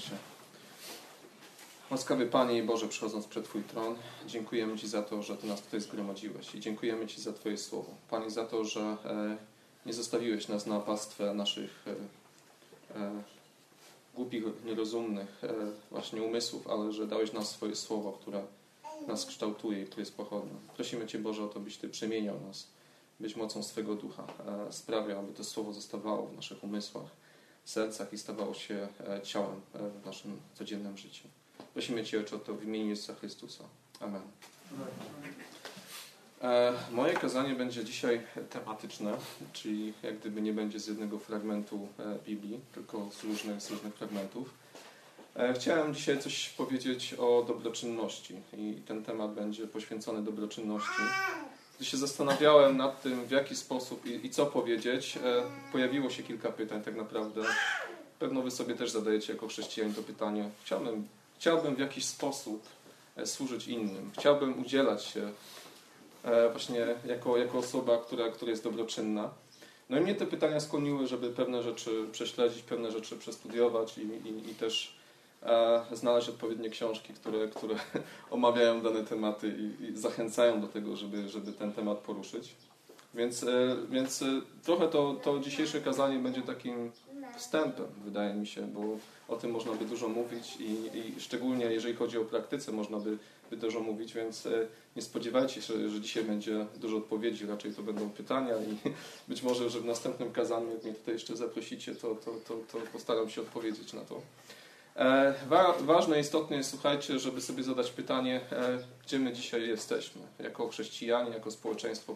Pomódlmy się. Łaskawy Panie i Boże, przychodząc przed Twój tron, dziękujemy Ci za to, że Ty nas tutaj zgromadziłeś i dziękujemy Ci za Twoje słowo. Panie, za to, że nie zostawiłeś nas na pastwę naszych głupich, nierozumnych właśnie umysłów, ale że dałeś nam swoje słowo, które nas kształtuje i które jest pochodne. Prosimy Cię, Boże, o to, byś Ty przemieniał nas, byś mocą swego ducha sprawiał, aby to słowo zostawało w naszych umysłach, sercach i stawało się ciałem w naszym codziennym życiu. Prosimy Cię, Ojcze, o to w imieniu Jezusa Chrystusa. Amen. Moje kazanie będzie dzisiaj tematyczne, czyli jak gdyby nie będzie z jednego fragmentu Biblii, tylko z różnych fragmentów. Chciałem dzisiaj coś powiedzieć o dobroczynności i ten temat będzie poświęcony dobroczynności. Gdy się zastanawiałem nad tym, w jaki sposób i co powiedzieć, pojawiło się kilka pytań tak naprawdę. Pewno Wy sobie też zadajecie jako chrześcijanie to pytanie. Chciałbym w jakiś sposób służyć innym. Chciałbym udzielać się właśnie jako osoba, która jest dobroczynna. No i mnie te pytania skłoniły, żeby pewne rzeczy prześledzić, pewne rzeczy przestudiować i też znaleźć odpowiednie książki, które omawiają dane tematy i zachęcają do tego, żeby ten temat poruszyć. Więc trochę to dzisiejsze kazanie będzie takim wstępem, wydaje mi się, bo o tym można by dużo mówić i szczególnie jeżeli chodzi o praktyce, można by dużo mówić, więc nie spodziewajcie się, że dzisiaj będzie dużo odpowiedzi, raczej to będą pytania i być może, że w następnym kazaniu, jak mnie tutaj jeszcze zaprosicie, to postaram się odpowiedzieć na to. Ważne, istotne jest, słuchajcie, żeby sobie zadać pytanie, gdzie my dzisiaj jesteśmy, jako chrześcijanie, jako społeczeństwo,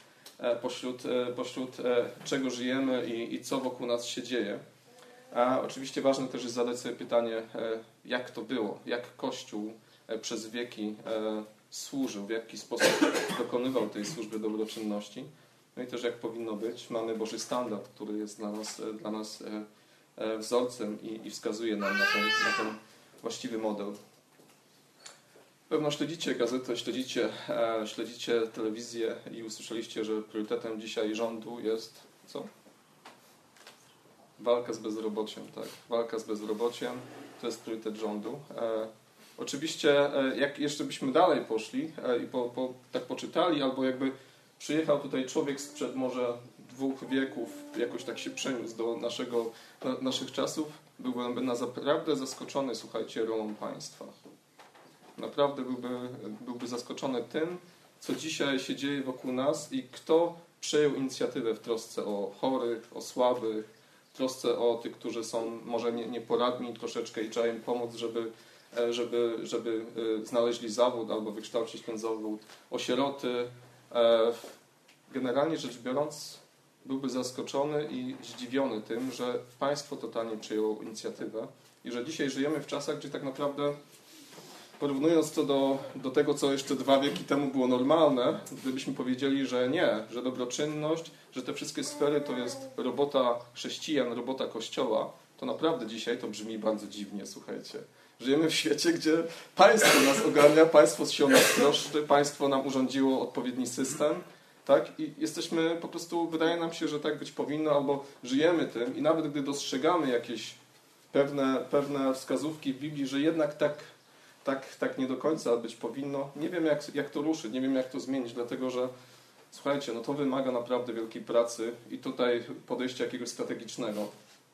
pośród czego żyjemy i co wokół nas się dzieje. A oczywiście ważne też jest zadać sobie pytanie, jak to było, jak Kościół przez wieki służył, w jaki sposób dokonywał tej służby dobroczynności. No i też jak powinno być. Mamy Boży standard, który jest dla nas wzorcem i wskazuje nam na ten właściwy model. Pewno śledzicie gazetę, śledzicie telewizję i usłyszeliście, że priorytetem dzisiaj rządu jest co? Walka z bezrobociem, tak. Walka z bezrobociem to jest priorytet rządu. Oczywiście, jak jeszcze byśmy dalej poszli i tak poczytali, albo jakby przyjechał tutaj człowiek sprzed może 2 wieków, jakoś tak się przeniósł do naszych czasów, byłby naprawdę zaskoczony, słuchajcie, rolą państwa. Naprawdę byłby zaskoczony tym, co dzisiaj się dzieje wokół nas i kto przejął inicjatywę w trosce o chorych, o słabych, w trosce o tych, którzy są może nieporadni troszeczkę i trzeba im pomóc, żeby znaleźli zawód albo wykształcić ten zawód, o sieroty. Generalnie rzecz biorąc, byłby zaskoczony i zdziwiony tym, że państwo totalnie przyjęło inicjatywę i że dzisiaj żyjemy w czasach, gdzie tak naprawdę, porównując to do tego, co jeszcze 2 wieki temu było normalne, gdybyśmy powiedzieli, że nie, że dobroczynność, że te wszystkie sfery to jest robota chrześcijan, robota Kościoła, to naprawdę dzisiaj to brzmi bardzo dziwnie, słuchajcie. Żyjemy w świecie, gdzie państwo nas ogarnia, państwo się o nas troszczy, państwo nam urządziło odpowiedni system, tak? I jesteśmy po prostu, wydaje nam się, że tak być powinno, albo żyjemy tym i nawet gdy dostrzegamy jakieś pewne wskazówki w Biblii, że jednak tak nie do końca być powinno, nie wiem jak to ruszyć, nie wiem jak to zmienić, dlatego że słuchajcie, no to wymaga naprawdę wielkiej pracy i tutaj podejścia jakiegoś strategicznego.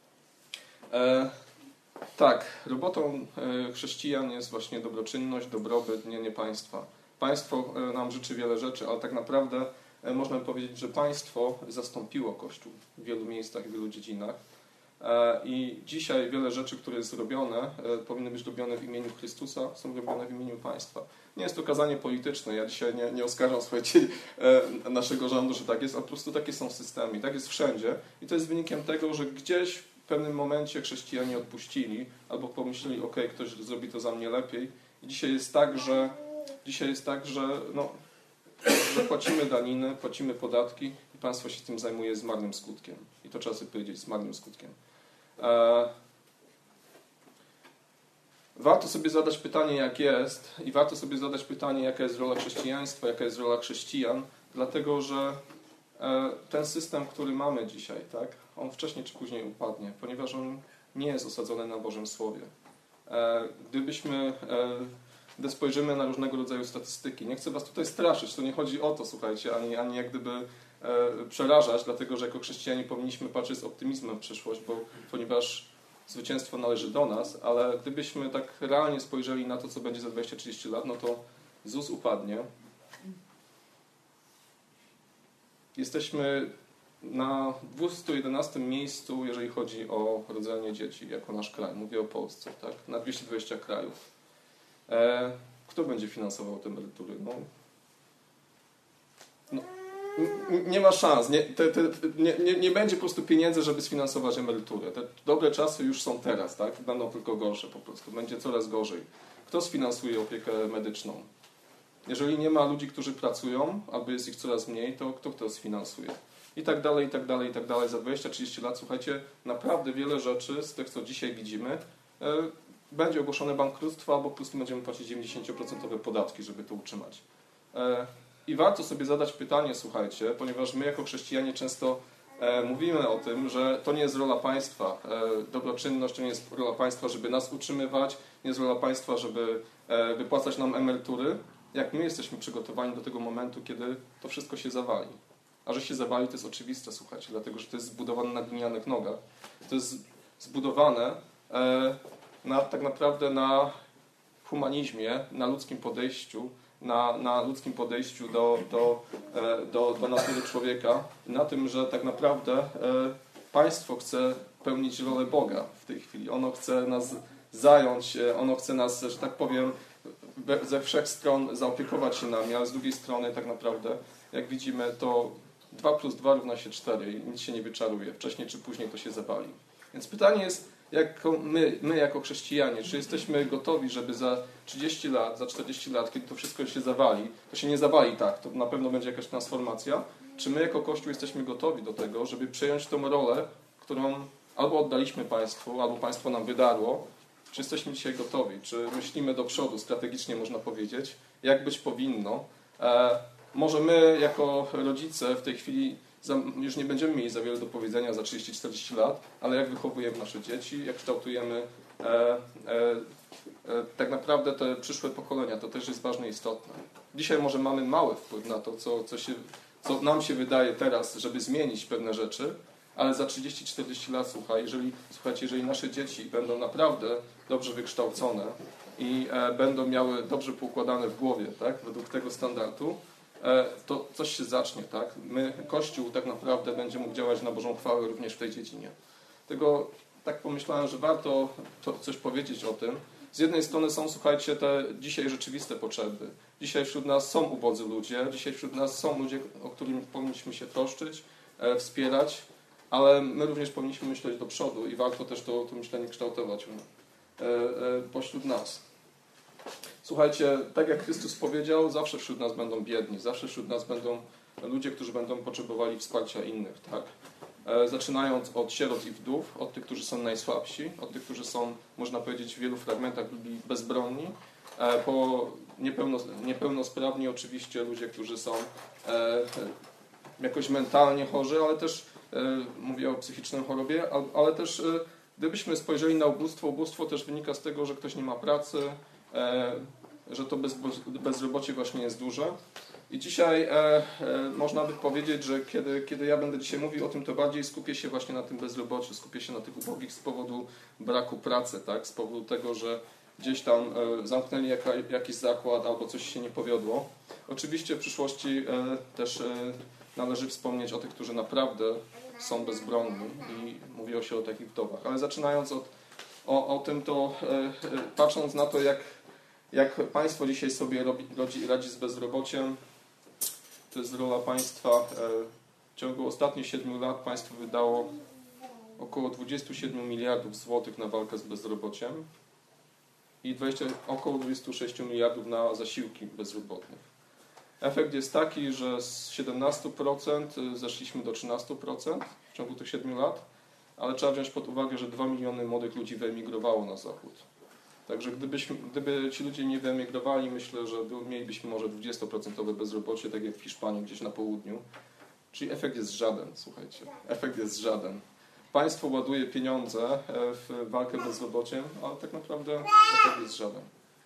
Tak, robotą chrześcijan jest właśnie dobroczynność, dobrobyt, nie państwa. Państwo nam życzy wiele rzeczy, ale tak naprawdę można by powiedzieć, że państwo zastąpiło Kościół w wielu miejscach, w wielu dziedzinach. I dzisiaj wiele rzeczy, które jest robione, powinny być robione w imieniu Chrystusa, są robione w imieniu państwa. Nie jest to kazanie polityczne, ja dzisiaj nie oskarżam, słuchajcie, naszego rządu, że tak jest, a po prostu takie są systemy i tak jest wszędzie. I to jest wynikiem tego, że gdzieś w pewnym momencie chrześcijanie odpuścili albo pomyśleli, ktoś zrobi to za mnie lepiej. I dzisiaj jest tak, że płacimy daniny, płacimy podatki i państwo się tym zajmuje z marnym skutkiem. I to trzeba sobie powiedzieć, z marnym skutkiem. Warto sobie zadać pytanie, jak jest, i warto sobie zadać pytanie, jaka jest rola chrześcijaństwa, jaka jest rola chrześcijan, dlatego że ten system, który mamy dzisiaj, tak, on wcześniej czy później upadnie, ponieważ on nie jest osadzony na Bożym Słowie. Gdy spojrzymy na różnego rodzaju statystyki, nie chcę was tutaj straszyć, to nie chodzi o to, słuchajcie, ani jak gdyby przerażać, dlatego że jako chrześcijanie powinniśmy patrzeć z optymizmem w przyszłość, ponieważ zwycięstwo należy do nas, ale gdybyśmy tak realnie spojrzeli na to, co będzie za 20-30 lat, no to ZUS upadnie. Jesteśmy na 211 miejscu, jeżeli chodzi o rodzenie dzieci, jako nasz kraj. Mówię o Polsce, tak? Na 220 krajów. Kto będzie finansował te emerytury? Nie ma szans. Nie będzie po prostu pieniędzy, żeby sfinansować emeryturę. Te dobre czasy już są teraz, tak? Będą tylko gorsze po prostu. Będzie coraz gorzej. Kto sfinansuje opiekę medyczną? Jeżeli nie ma ludzi, którzy pracują, albo jest ich coraz mniej, to kto to sfinansuje? I tak dalej, i tak dalej, i tak dalej. Za 20-30 lat, słuchajcie, naprawdę wiele rzeczy z tych, co dzisiaj widzimy, będzie ogłoszone bankructwo, albo po prostu będziemy płacić 90% podatki, żeby to utrzymać. I warto sobie zadać pytanie, słuchajcie, ponieważ my jako chrześcijanie często mówimy o tym, że to nie jest rola państwa. Dobroczynność to nie jest rola państwa, żeby nas utrzymywać, nie jest rola państwa, żeby wypłacać nam emerytury. Jak my jesteśmy przygotowani do tego momentu, kiedy to wszystko się zawali. A że się zawali, to jest oczywiste, słuchajcie, dlatego że to jest zbudowane na glinianych nogach. To jest zbudowane tak naprawdę na humanizmie, na ludzkim podejściu, na ludzkim podejściu do natury człowieka, na tym, że tak naprawdę państwo chce pełnić rolę Boga w tej chwili. Ono chce nas zająć, ono chce nas, że tak powiem, ze wszech stron zaopiekować się nami, ale z drugiej strony tak naprawdę, jak widzimy, to 2 + 2 równa się 4 i nic się nie wyczaruje. Wcześniej czy później to się zawali. Więc pytanie jest, jak my jako chrześcijanie, czy jesteśmy gotowi, żeby za 30 lat, za 40 lat, kiedy to wszystko się zawali, to się nie zawali tak, to na pewno będzie jakaś transformacja, czy my jako Kościół jesteśmy gotowi do tego, żeby przejąć tą rolę, którą albo oddaliśmy państwu, albo państwo nam wydarło, czy jesteśmy dzisiaj gotowi, czy myślimy do przodu, strategicznie można powiedzieć, jak być powinno. Może my jako rodzice w tej chwili już nie będziemy mieli za wiele do powiedzenia za 30-40 lat, ale jak wychowujemy nasze dzieci, jak kształtujemy tak naprawdę te przyszłe pokolenia, to też jest ważne i istotne. Dzisiaj może mamy mały wpływ na to, co nam się wydaje teraz, żeby zmienić pewne rzeczy, ale za 30-40 lat, jeżeli nasze dzieci będą naprawdę dobrze wykształcone i będą miały dobrze poukładane w głowie, tak, według tego standardu, to coś się zacznie, tak? Kościół tak naprawdę będzie mógł działać na Bożą chwałę również w tej dziedzinie. Tego tak pomyślałem, że warto coś powiedzieć o tym. Z jednej strony są, słuchajcie, te dzisiaj rzeczywiste potrzeby. Dzisiaj wśród nas są ubodzy ludzie, dzisiaj wśród nas są ludzie, o których powinniśmy się troszczyć, wspierać, ale my również powinniśmy myśleć do przodu i warto też to myślenie kształtować pośród nas. Słuchajcie, tak jak Chrystus powiedział, zawsze wśród nas będą biedni, zawsze wśród nas będą ludzie, którzy będą potrzebowali wsparcia innych, tak? Zaczynając od sierot i wdów, od tych, którzy są najsłabsi, od tych, którzy są, można powiedzieć, w wielu fragmentach ludzi bezbronni, po niepełnosprawni oczywiście ludzie, którzy są jakoś mentalnie chorzy, ale też mówię o psychicznej chorobie, ale też gdybyśmy spojrzeli na ubóstwo też wynika z tego, że ktoś nie ma pracy, że to bezrobocie właśnie jest duże. I dzisiaj można by powiedzieć, że kiedy ja będę dzisiaj mówił o tym, to bardziej skupię się właśnie na tym bezrobociu, skupię się na tych ubogich z powodu braku pracy, tak? Z powodu tego, że gdzieś tam zamknęli jakiś zakład albo coś się nie powiodło. Oczywiście w przyszłości też należy wspomnieć o tych, którzy naprawdę są bezbronni i mówiło się o takich wdowach. Ale zaczynając o tym, to patrząc na to, jak państwo dzisiaj sobie radzi z bezrobociem, to jest rola państwa. W ciągu ostatnich 7 lat państwo wydało około 27 miliardów złotych na walkę z bezrobociem i około 26 miliardów na zasiłki bezrobotnych. Efekt jest taki, że z 17% zeszliśmy do 13% w ciągu tych 7 lat, ale trzeba wziąć pod uwagę, że 2 miliony młodych ludzi wyemigrowało na zachód. Także gdyby ci ludzie nie wyemigrowali, myślę, że mielibyśmy może 20% bezrobocie, tak jak w Hiszpanii, gdzieś na południu. Czyli efekt jest żaden, słuchajcie. Efekt jest żaden. państwo ładuje pieniądze w walkę z bezrobociem, ale tak naprawdę efekt jest żaden.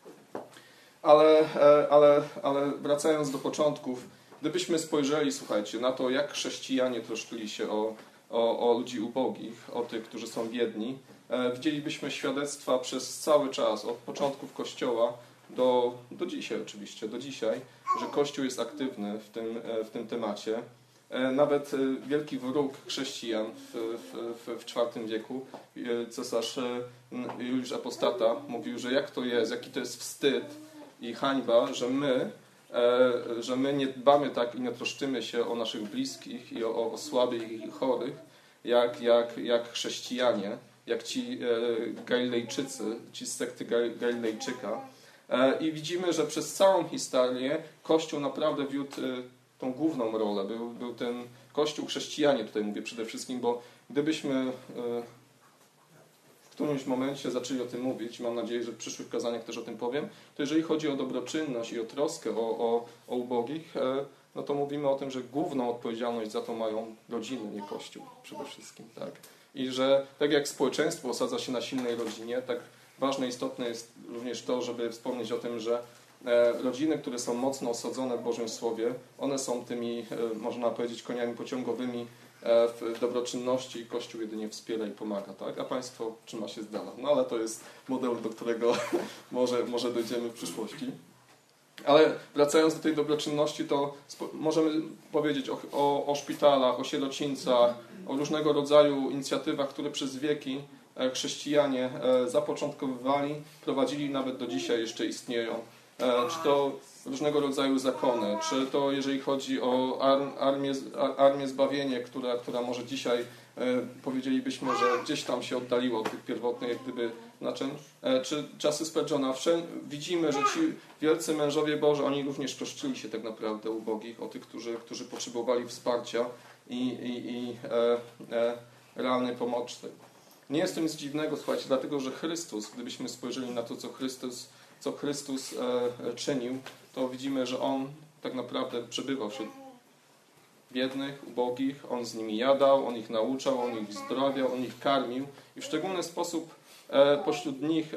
Ale wracając do początków, gdybyśmy spojrzeli, słuchajcie, na to, jak chrześcijanie troszczyli się o ludzi ubogich, o tych, którzy są biedni, widzielibyśmy świadectwa przez cały czas, od początków Kościoła do dzisiaj oczywiście, do dzisiaj, że Kościół jest aktywny w tym temacie. Nawet wielki wróg chrześcijan w IV wieku, cesarz Juliusz Apostata, mówił, że jak to jest, jaki to jest wstyd i hańba, że my nie dbamy tak i nie troszczymy się o naszych bliskich i o słabych i chorych, jak chrześcijanie, jak ci Galilejczycy, ci z sekty Galilejczyka. I widzimy, że przez całą historię Kościół naprawdę wiódł tą główną rolę. Był ten Kościół chrześcijanie, tutaj mówię przede wszystkim, bo gdybyśmy w którymś momencie zaczęli o tym mówić, mam nadzieję, że w przyszłych kazaniach też o tym powiem, to jeżeli chodzi o dobroczynność i o troskę o ubogich, no to mówimy o tym, że główną odpowiedzialność za to mają rodziny, nie Kościół przede wszystkim. Tak? I że tak jak społeczeństwo osadza się na silnej rodzinie, tak ważne, istotne jest również to, żeby wspomnieć o tym, że rodziny, które są mocno osadzone w Bożym Słowie, one są tymi, można powiedzieć, koniami pociągowymi w dobroczynności. Kościół jedynie wspiera i pomaga, tak? A państwo trzyma się z dala. No ale to jest model, do którego może dojdziemy w przyszłości. Ale wracając do tej dobroczynności, to możemy powiedzieć o szpitalach, o sierocińcach, o różnego rodzaju inicjatywach, które przez wieki chrześcijanie zapoczątkowywali, prowadzili, nawet do dzisiaj jeszcze istnieją. Czy to różnego rodzaju zakony, czy to jeżeli chodzi o armię zbawienie, która może dzisiaj powiedzielibyśmy, że gdzieś tam się oddaliło od tych pierwotnych jak gdyby naczyń, czy czasy Spurgeona. Widzimy, że ci wielcy mężowie Boży, oni również troszczyli się tak naprawdę ubogich, o tych, którzy potrzebowali wsparcia i realnej pomocy. Nie jest to nic dziwnego, słuchajcie, dlatego że Chrystus, gdybyśmy spojrzeli na to, co Chrystus czynił, to widzimy, że On tak naprawdę przebywał wśród biednych, ubogich, On z nimi jadał, On ich nauczał, On ich zdrowiał, On ich karmił i w szczególny sposób pośród nich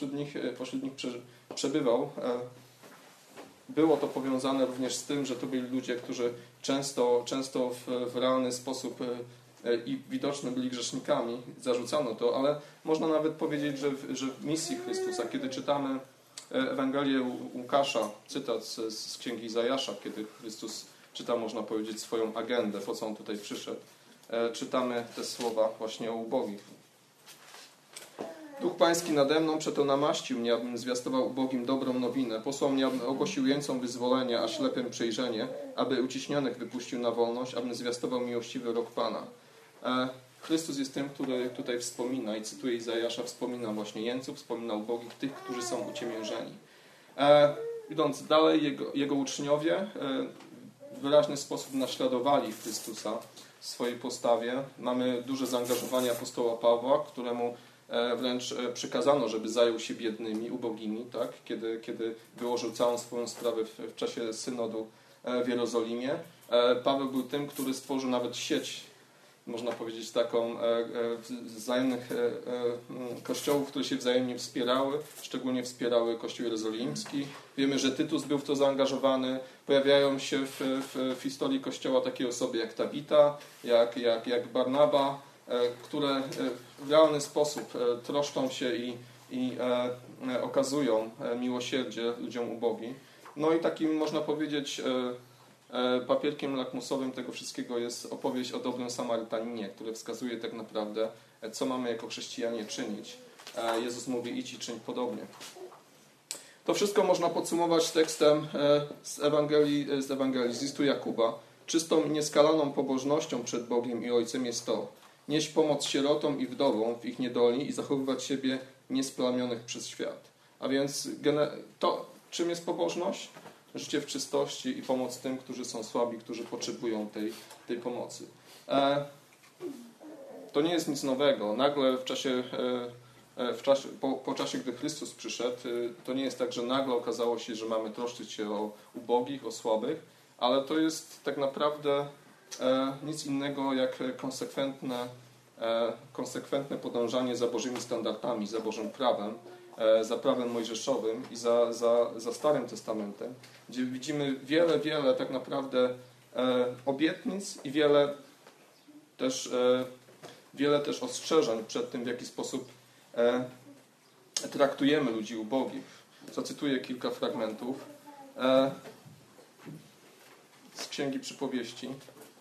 przebywał. Było to powiązane również z tym, że to byli ludzie, którzy często w realny sposób i widoczne byli grzesznikami, zarzucano to, ale można nawet powiedzieć, że w misji Chrystusa, kiedy czytamy Ewangelię Łukasza, cytat z Księgi Izajasza, kiedy Chrystus czyta, można powiedzieć, swoją agendę, po co On tutaj przyszedł, czytamy te słowa właśnie o ubogich. Duch Pański nade mną, przeto namaścił mnie, abym zwiastował ubogim dobrą nowinę. Posłał mnie, abym ogłosił jeńcom wyzwolenie, a ślepym przejrzenie, aby uciśnionych wypuścił na wolność, abym zwiastował miłościwy rok Pana. Chrystus jest tym, który tutaj wspomina i cytuje Izajasza, wspomina właśnie jeńców, wspomina ubogich, tych, którzy są uciemiężeni. Idąc dalej, jego uczniowie w wyraźny sposób naśladowali Chrystusa w swojej postawie. Mamy duże zaangażowanie apostoła Pawła, któremu wręcz przykazano, żeby zajął się biednymi, ubogimi, tak? Kiedy wyłożył całą swoją sprawę w czasie synodu w Jerozolimie. Paweł był tym, który stworzył nawet sieć, można powiedzieć, taką wzajemnych kościołów, które się wzajemnie wspierały, szczególnie wspierały Kościół Jerozolimski. Wiemy, że Tytus był w to zaangażowany. Pojawiają się w historii Kościoła takie osoby jak Tabita, jak Barnaba, które w realny sposób troszczą się i okazują miłosierdzie ludziom ubogim. No i takim, można powiedzieć, papierkiem lakmusowym tego wszystkiego jest opowieść o dobrym Samarytaninie, które wskazuje tak naprawdę, co mamy jako chrześcijanie czynić. Jezus mówi: idź i czyń podobnie. To wszystko można podsumować tekstem z Ewangelii z listu Jakuba. Czystą i nieskalaną pobożnością przed Bogiem i Ojcem jest to: nieść pomoc sierotom i wdowom w ich niedoli i zachowywać siebie niesplamionych przez świat. A więc to, czym jest pobożność? Życie w czystości i pomoc tym, którzy są słabi, którzy potrzebują tej pomocy. To nie jest nic nowego. Nagle po czasie, gdy Chrystus przyszedł, to nie jest tak, że nagle okazało się, że mamy troszczyć się o ubogich, o słabych, ale to jest tak naprawdę nic innego jak konsekwentne konsekwentne podążanie za Bożymi standardami, za Bożym prawem, za prawem mojżeszowym i za Starym Testamentem, gdzie widzimy wiele tak naprawdę obietnic i wiele też ostrzeżeń przed tym, w jaki sposób traktujemy ludzi ubogich. Zacytuję kilka fragmentów z Księgi Przypowieści.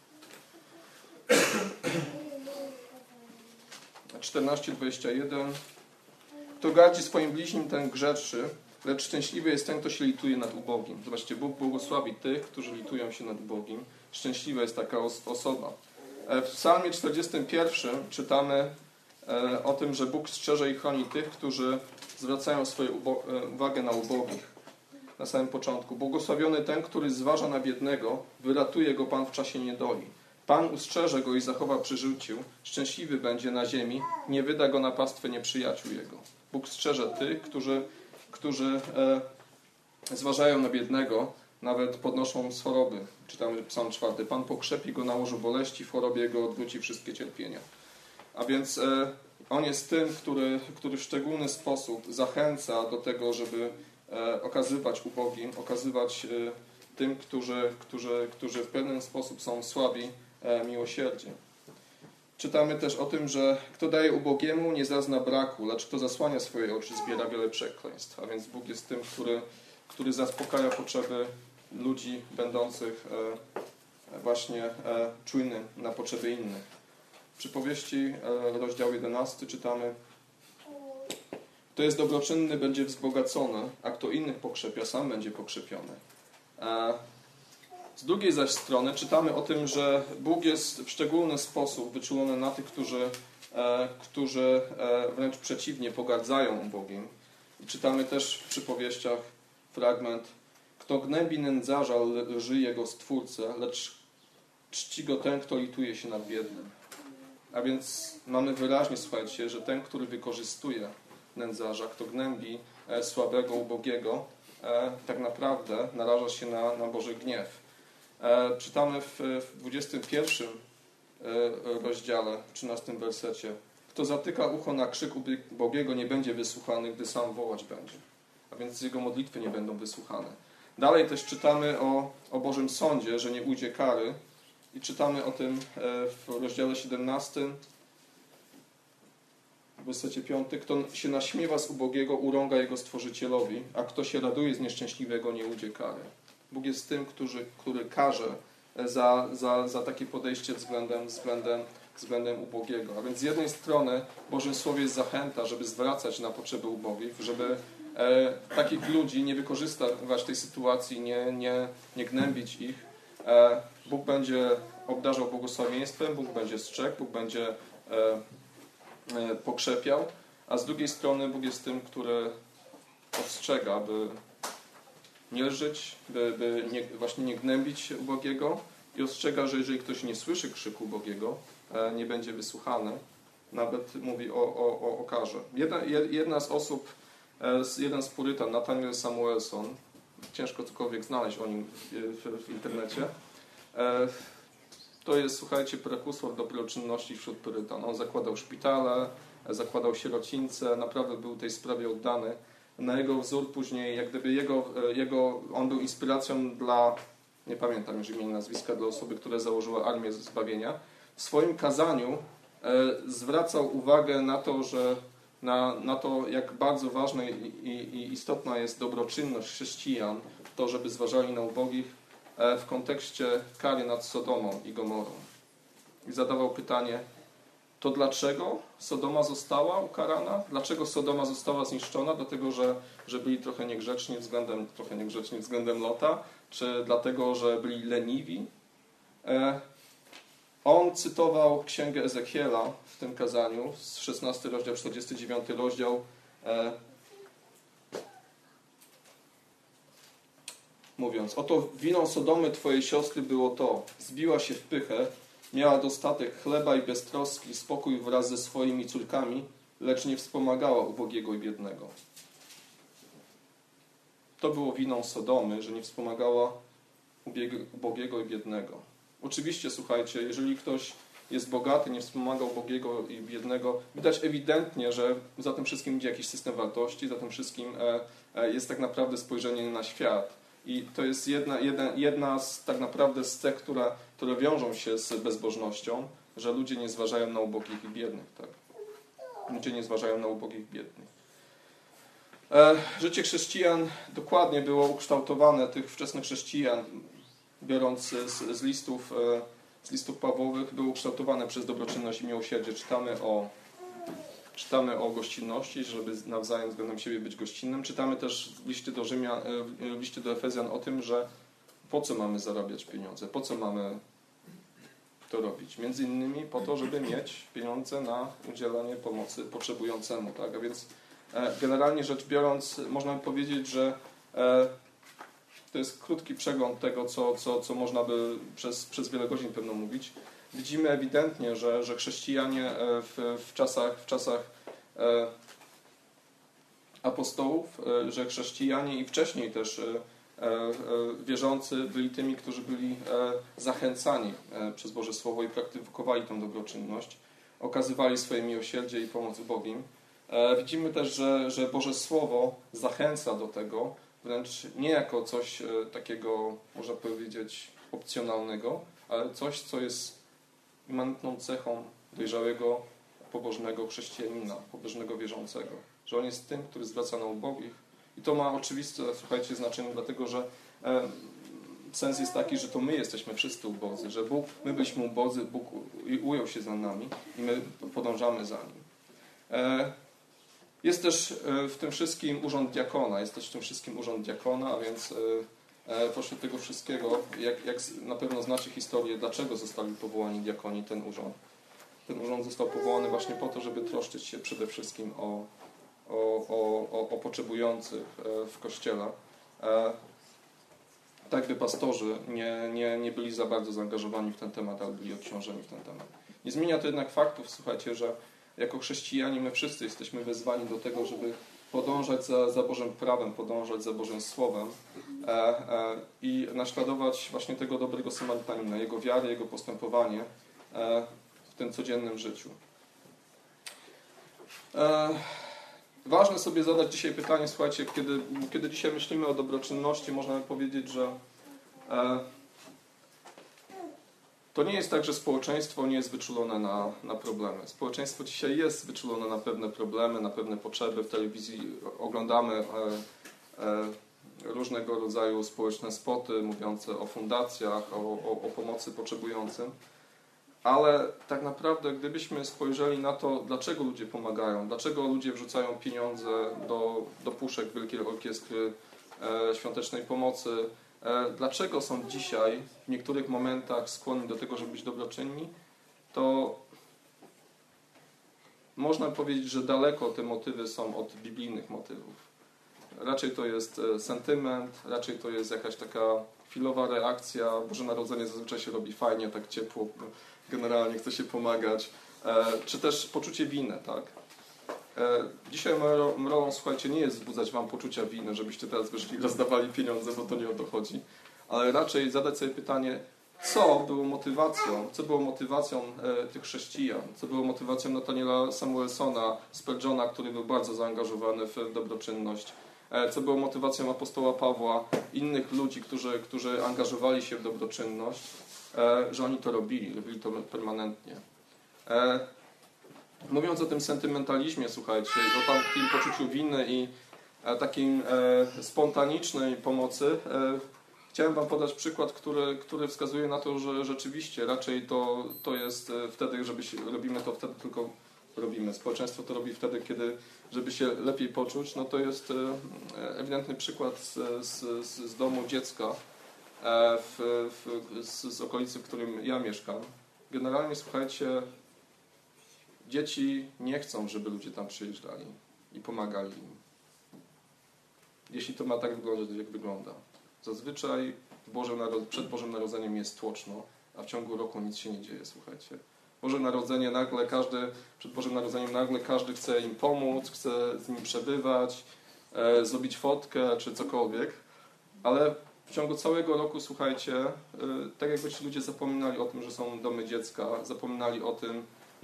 14:21. Kto gardzi swoim bliźnim, ten grzeszy, lecz szczęśliwy jest ten, kto się lituje nad ubogim. Zobaczcie, Bóg błogosławi tych, którzy litują się nad ubogim. Szczęśliwa jest taka osoba. W Psalmie 41 czytamy o tym, że Bóg strzeże i chroni tych, którzy zwracają swoją uwagę na ubogich. Na samym początku. Błogosławiony ten, który zważa na biednego, wyratuje go Pan w czasie niedoli. Pan ustrzeże go i zachowa przy życiu. Szczęśliwy będzie na ziemi, nie wyda go na pastwę nieprzyjaciół jego. Bóg strzeże tych, którzy zważają na biednego, nawet podnoszą z choroby. Czytamy Psalm 4. Pan pokrzepi go na łożu boleści, w chorobie go odwróci wszystkie cierpienia. A więc on jest tym, który w szczególny sposób zachęca do tego, żeby okazywać ubogim, okazywać tym, którzy w pewien sposób są słabi, miłosierdzie. Czytamy też o tym, że kto daje ubogiemu, nie zazna braku, lecz kto zasłania swoje oczy, zbiera wiele przekleństw. A więc Bóg jest tym, który zaspokaja potrzeby ludzi będących właśnie czujnym na potrzeby innych. W Przypowieści, rozdział 11 czytamy: kto jest dobroczynny, będzie wzbogacony, a kto innych pokrzepia, sam będzie pokrzepiony. Z drugiej zaś strony czytamy o tym, że Bóg jest w szczególny sposób wyczulony na tych, którzy wręcz przeciwnie pogardzają ubogim. I czytamy też w przypowieściach fragment: kto gnębi nędzarza, lży jego Stwórcę, lecz czci go ten, kto lituje się nad biednym. A więc mamy wyraźnie, słuchajcie, że ten, który wykorzystuje nędzarza, kto gnębi słabego, ubogiego, tak naprawdę naraża się na Boży gniew. Czytamy w 21 rozdziale, w 13 wersecie: kto zatyka ucho na krzyk ubogiego, nie będzie wysłuchany, gdy sam wołać będzie. A więc jego modlitwy nie będą wysłuchane. Dalej też czytamy o Bożym sądzie, że nie ujdzie kary. I czytamy o tym w rozdziale 17, w wersecie 5. Kto się naśmiewa z ubogiego, urąga jego Stworzycielowi, a kto się raduje z nieszczęśliwego, nie ujdzie kary. Bóg jest tym, który karze za takie podejście względem ubogiego. A więc z jednej strony w Bożym Słowie jest zachęta, żeby zwracać na potrzeby ubogich, żeby takich ludzi nie wykorzystywać tej sytuacji, nie gnębić ich. Bóg będzie obdarzał błogosławieństwem, Bóg będzie strzegł, Bóg będzie pokrzepiał, a z drugiej strony Bóg jest tym, który ostrzega, by nie lżyć, by właśnie nie gnębić ubogiego, i ostrzega, że jeżeli ktoś nie słyszy krzyku ubogiego, nie będzie wysłuchany. Nawet mówi o karze. Jedna z osób, jeden z purytan, Nathaniel Samuelson, ciężko cokolwiek znaleźć o nim w internecie, to jest, słuchajcie, prekursor dobroczynności wśród purytan. On zakładał szpitale, zakładał sierocińce, naprawdę był tej sprawie oddany. Na jego wzór później, jak gdyby on był inspiracją dla, nie pamiętam już imienia, nazwiska, dla osoby, która założyła Armię Zbawienia. W swoim kazaniu zwracał uwagę na to, że na to, jak bardzo ważna i istotna jest dobroczynność chrześcijan, to, żeby zważali na ubogich, w kontekście kary nad Sodomą i Gomorą. I zadawał pytanie: to dlaczego Sodoma została ukarana? Dlaczego Sodoma została zniszczona? Dlatego, że byli trochę niegrzeczni względem Lota? Czy dlatego, że byli leniwi? On cytował Księgę Ezechiela w tym kazaniu, 16 rozdział, 49 rozdział, mówiąc: oto winą Sodomy twojej siostry było to, zbiła się w pychę, miała dostatek chleba i beztroski, spokój wraz ze swoimi córkami, lecz nie wspomagała ubogiego i biednego. To było winą Sodomy, że nie wspomagała ubogiego i biednego. Oczywiście, słuchajcie, jeżeli ktoś jest bogaty, nie wspomagał ubogiego i biednego. Widać ewidentnie, że za tym wszystkim idzie jakiś system wartości, za tym wszystkim jest tak naprawdę spojrzenie na świat. I to jest jedna z tak naprawdę z cech, które wiążą się z bezbożnością, że ludzie nie zważają na ubogich i biednych. Tak? Ludzie nie zważają na ubogich i biednych. Życie chrześcijan dokładnie było ukształtowane, tych wczesnych chrześcijan, biorąc z listów Pawłowych, było ukształtowane przez dobroczynność i miłosierdzie. Czytamy o gościnności, żeby nawzajem względem siebie być gościnnym. Czytamy też w liście do Efezjan o tym, że po co mamy zarabiać pieniądze, po co mamy to robić. Między innymi po to, żeby mieć pieniądze na udzielanie pomocy potrzebującemu. Tak? A więc generalnie rzecz biorąc, można by powiedzieć, że to jest krótki przegląd tego, co można by przez wiele godzin pewno mówić. Widzimy ewidentnie, że chrześcijanie w czasach apostołów, że chrześcijanie i wcześniej też wierzący byli tymi, którzy byli zachęcani przez Boże Słowo i praktykowali tę dobroczynność, okazywali swoje miłosierdzie i pomoc ubogim. Widzimy też, że Boże Słowo zachęca do tego, wręcz nie jako coś takiego, można powiedzieć, opcjonalnego, ale coś, co jest immanentną cechą dojrzałego, pobożnego chrześcijanina, pobożnego wierzącego. Że on jest tym, który zwraca na ubogich. I to ma oczywiste, słuchajcie, znaczenie, dlatego że sens jest taki, że to my jesteśmy wszyscy ubodzy, że my byliśmy ubodzy, Bóg ujął się za nami i my podążamy za Nim. Jest też w tym wszystkim urząd diakona, a więc pośród tego wszystkiego, jak na pewno znacie historię, dlaczego zostali powołani diakoni, ten urząd. Ten urząd został powołany właśnie po to, żeby troszczyć się przede wszystkim o potrzebujących w Kościele. Tak by pastorzy nie byli za bardzo zaangażowani w ten temat, ale byli obciążeni w ten temat. Nie zmienia to jednak faktów, słuchajcie, że jako chrześcijanie my wszyscy jesteśmy wezwani do tego, żeby podążać za Bożym prawem, podążać za Bożym Słowem i naśladować właśnie tego dobrego Samarytanina, jego wiarę, jego postępowanie w tym codziennym życiu. Ważne sobie zadać dzisiaj pytanie, słuchajcie, kiedy dzisiaj myślimy o dobroczynności, można by powiedzieć, że to nie jest tak, że społeczeństwo nie jest wyczulone na problemy. Społeczeństwo dzisiaj jest wyczulone na pewne problemy, na pewne potrzeby. W telewizji oglądamy różnego rodzaju społeczne spoty mówiące o fundacjach, o pomocy potrzebującym. Ale tak naprawdę, gdybyśmy spojrzeli na to, dlaczego ludzie pomagają, dlaczego ludzie wrzucają pieniądze do puszek Wielkiej Orkiestry Świątecznej Pomocy, dlaczego są dzisiaj w niektórych momentach skłonni do tego, żeby być dobroczynni, to można powiedzieć, że daleko te motywy są od biblijnych motywów. Raczej to jest sentyment, raczej to jest jakaś taka chwilowa reakcja. Boże Narodzenie zazwyczaj się robi fajnie, tak ciepło, generalnie chce się pomagać, czy też poczucie winy, tak? Dzisiaj moją rolą, słuchajcie, nie jest wzbudzać wam poczucia winy, żebyście teraz wyszli i rozdawali pieniądze, bo to nie o to chodzi, ale raczej zadać sobie pytanie, co było motywacją tych chrześcijan, co było motywacją Nathaniela Samuelsona, Spurgeona, który był bardzo zaangażowany w dobroczynność, co było motywacją apostoła Pawła, innych ludzi, którzy angażowali się w dobroczynność, że oni to robili to permanentnie. Mówiąc o tym sentymentalizmie, słuchajcie, o takim poczuciu winy i takim spontanicznej pomocy, chciałem wam podać przykład, który wskazuje na to, że rzeczywiście raczej to jest wtedy, robimy to wtedy, tylko robimy. Społeczeństwo to robi wtedy, żeby się lepiej poczuć. No to jest ewidentny przykład z domu dziecka z okolicy, w którym ja mieszkam. Generalnie, słuchajcie, dzieci nie chcą, żeby ludzie tam przyjeżdżali i pomagali im. Jeśli to ma tak wyglądać, jak wygląda. Zazwyczaj przed Bożym Narodzeniem jest tłoczno, a w ciągu roku nic się nie dzieje, słuchajcie. Boże Narodzenie przed Bożym Narodzeniem nagle każdy chce im pomóc, chce z nimi przebywać, zrobić fotkę czy cokolwiek, ale w ciągu całego roku, słuchajcie, tak jakby ci ludzie zapominali o tym, że są domy dziecka, zapominali o tym,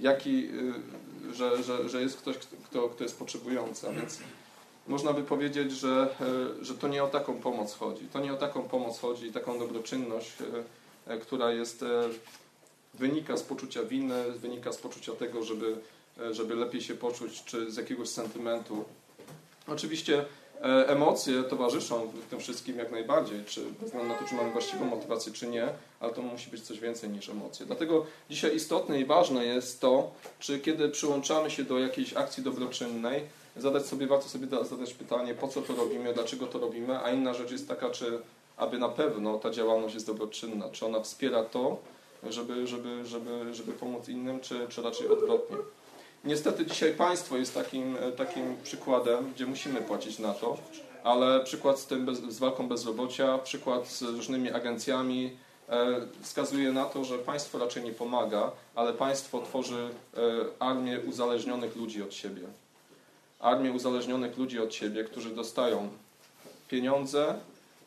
że jest ktoś, kto jest potrzebujący. A więc można by powiedzieć, że to nie o taką pomoc chodzi. To nie o taką pomoc chodzi, taką dobroczynność, która wynika z poczucia winy, wynika z poczucia tego, żeby lepiej się poczuć, czy z jakiegoś sentymentu. Oczywiście emocje towarzyszą tym wszystkim jak najbardziej, czy bez względu na to, czy mamy właściwą motywację, czy nie, ale to musi być coś więcej niż emocje. Dlatego dzisiaj istotne i ważne jest to, czy kiedy przyłączamy się do jakiejś akcji dobroczynnej, warto sobie zadać pytanie, po co to robimy, dlaczego to robimy, a inna rzecz jest taka, czy aby na pewno ta działalność jest dobroczynna, czy ona wspiera to, żeby pomóc innym, czy raczej odwrotnie. Niestety dzisiaj państwo jest takim przykładem, gdzie musimy płacić na to, ale przykład z walką bezrobocia, przykład z różnymi agencjami wskazuje na to, że państwo raczej nie pomaga, ale państwo tworzy armię uzależnionych ludzi od siebie. Armię uzależnionych ludzi od siebie, którzy dostają pieniądze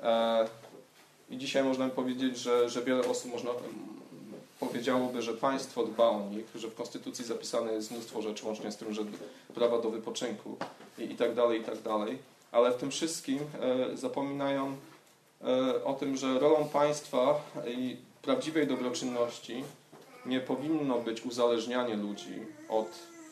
i dzisiaj można powiedzieć, że wiele osób powiedziałoby, że państwo dba o nich, że w Konstytucji zapisane jest mnóstwo rzeczy, łącznie z tym, że prawa do wypoczynku i tak dalej, ale w tym wszystkim zapominają o tym, że rolą państwa i prawdziwej dobroczynności nie powinno być uzależnianie ludzi od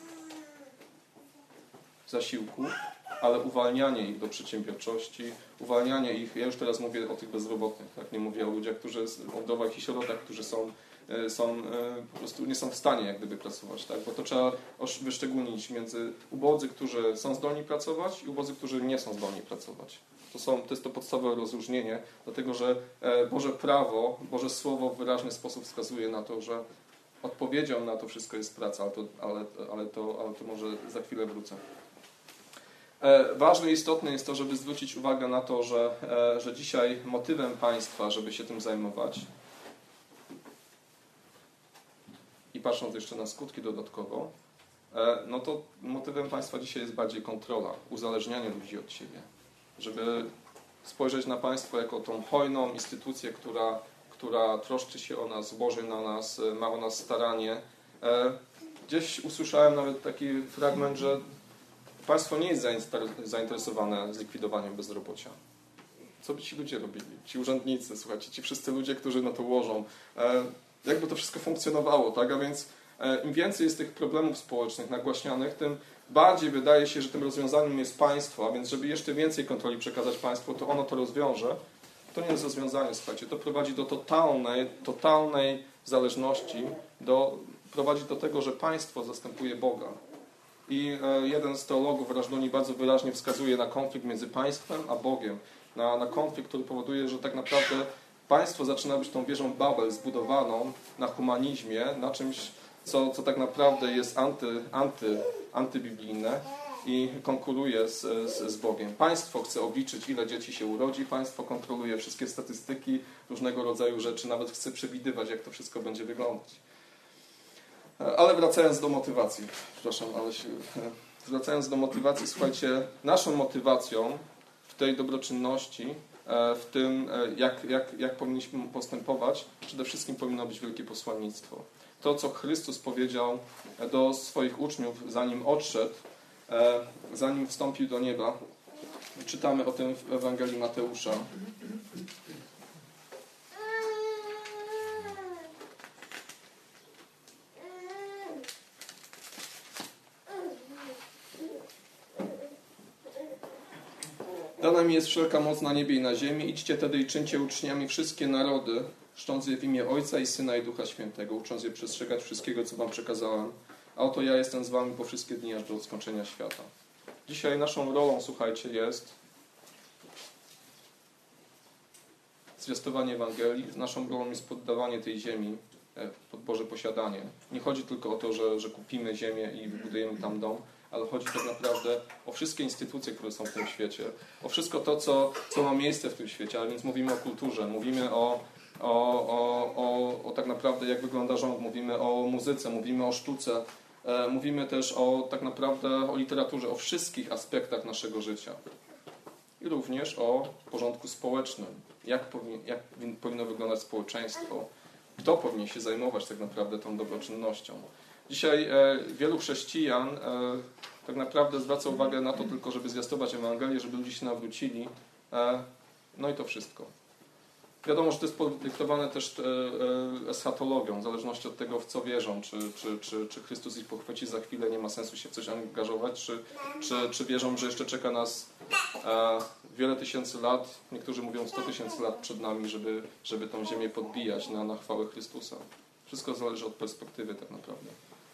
zasiłku, ale uwalnianie ich do przedsiębiorczości, uwalnianie ich, ja już teraz mówię o tych bezrobotnych, tak? Nie mówię o ludziach, o wdowach i sierotach, którzy po prostu nie są w stanie jak gdyby pracować, tak? Bo to trzeba wyszczególnić między ubodzy, którzy są zdolni pracować i ubodzy, którzy nie są zdolni pracować. To jest to podstawowe rozróżnienie, dlatego że Boże prawo, Boże Słowo w wyraźny sposób wskazuje na to, że odpowiedzią na to wszystko jest praca, ale to może za chwilę wrócę. Ważne i istotne jest to, żeby zwrócić uwagę na to, że dzisiaj motywem państwa, żeby się tym zajmować i patrząc jeszcze na skutki dodatkowo, no to motywem państwa dzisiaj jest bardziej kontrola, uzależnianie ludzi od siebie. Żeby spojrzeć na państwo jako tą hojną instytucję, która troszczy się o nas, łoży na nas, ma o nas staranie. Gdzieś usłyszałem nawet taki fragment, że państwo nie jest zainteresowane zlikwidowaniem bezrobocia. Co by ci ludzie robili? Ci urzędnicy, słuchajcie, ci wszyscy ludzie, którzy na to łożą. Jakby to wszystko funkcjonowało, tak? A więc im więcej jest tych problemów społecznych nagłaśnianych, tym bardziej wydaje się, że tym rozwiązaniem jest państwo, a więc żeby jeszcze więcej kontroli przekazać państwu, to ono to rozwiąże. To nie jest rozwiązanie, słuchajcie. To prowadzi do totalnej zależności, prowadzi do tego, że państwo zastępuje Boga. I jeden z teologów Rażduni bardzo wyraźnie wskazuje na konflikt między państwem a Bogiem. Na konflikt, który powoduje, że tak naprawdę państwo zaczyna być tą wieżą Babel zbudowaną na humanizmie, na czymś, co tak naprawdę jest antybiblijne i konkuruje z Bogiem. Państwo chce obliczyć, ile dzieci się urodzi, państwo kontroluje wszystkie statystyki, różnego rodzaju rzeczy, nawet chce przewidywać, jak to wszystko będzie wyglądać. Ale wracając do motywacji, słuchajcie, naszą motywacją w tej dobroczynności, w tym jak powinniśmy postępować, przede wszystkim powinno być wielkie posłannictwo. To, co Chrystus powiedział do swoich uczniów, zanim odszedł, zanim wstąpił do nieba. Czytamy o tym w Ewangelii Mateusza. Dana mi jest wszelka moc na niebie i na ziemi. Idźcie tedy i czyńcie uczniami wszystkie narody, chrzcząc je w imię Ojca i Syna i Ducha Świętego, ucząc je przestrzegać wszystkiego, co wam przekazałem. A oto ja jestem z wami po wszystkie dni, aż do skończenia świata. Dzisiaj naszą rolą, słuchajcie, jest zwiastowanie Ewangelii. Naszą rolą jest poddawanie tej ziemi pod Boże posiadanie. Nie chodzi tylko o to, że kupimy ziemię i wybudujemy tam dom, ale chodzi tak naprawdę o wszystkie instytucje, które są w tym świecie, o wszystko to, co ma miejsce w tym świecie, a więc mówimy o kulturze, mówimy o tak naprawdę jak wygląda rząd, mówimy o muzyce, mówimy o sztuce, mówimy też tak naprawdę o literaturze, o wszystkich aspektach naszego życia. I i również o porządku społecznym. Jak powinno wyglądać społeczeństwo, kto powinien się zajmować tak naprawdę tą dobroczynnością. Dzisiaj wielu chrześcijan tak naprawdę zwraca uwagę na to tylko, żeby zwiastować Ewangelię, żeby ludzie się nawrócili, no i to wszystko. Wiadomo, że to jest podyktowane też eschatologią, w zależności od tego, w co wierzą, czy Chrystus ich pochwyci za chwilę, nie ma sensu się w coś angażować, czy wierzą, że jeszcze czeka nas wiele tysięcy lat, niektórzy mówią 100 000 lat przed nami, żeby tą ziemię podbijać na chwałę Chrystusa. Wszystko zależy od perspektywy tak naprawdę.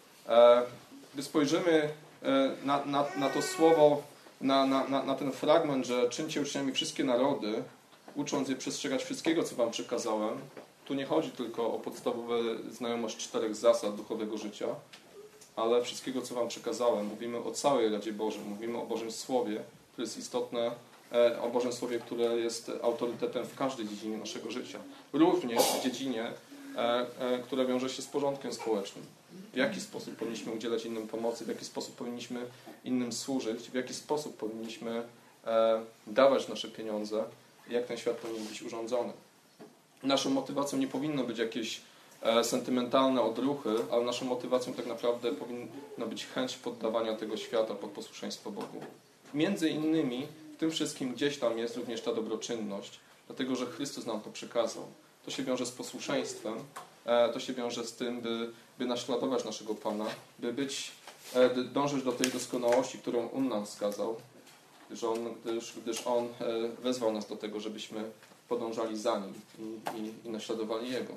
Gdy spojrzymy na to słowo, na ten fragment, że czyńcie uczniami wszystkie narody, ucząc je przestrzegać wszystkiego, co wam przekazałem, tu nie chodzi tylko o podstawową znajomość 4 zasad duchowego życia, ale wszystkiego, co wam przekazałem. Mówimy o całej Radzie Bożej, mówimy o Bożym Słowie, które jest istotne, o Bożym Słowie, które jest autorytetem w każdej dziedzinie naszego życia. Również w dziedzinie, która wiąże się z porządkiem społecznym. W jaki sposób powinniśmy udzielać innym pomocy, w jaki sposób powinniśmy innym służyć, w jaki sposób powinniśmy dawać nasze pieniądze, jak ten świat powinien być urządzony. Naszą motywacją nie powinno być jakieś sentymentalne odruchy, ale naszą motywacją tak naprawdę powinna być chęć poddawania tego świata pod posłuszeństwo Bogu. Między innymi w tym wszystkim gdzieś tam jest również ta dobroczynność, dlatego że Chrystus nam to przekazał. To się wiąże z posłuszeństwem, to się wiąże z tym, by naśladować naszego Pana, by dążyć do tej doskonałości, którą On nam wskazał, gdyż On wezwał nas do tego, żebyśmy podążali za Nim i naśladowali Jego.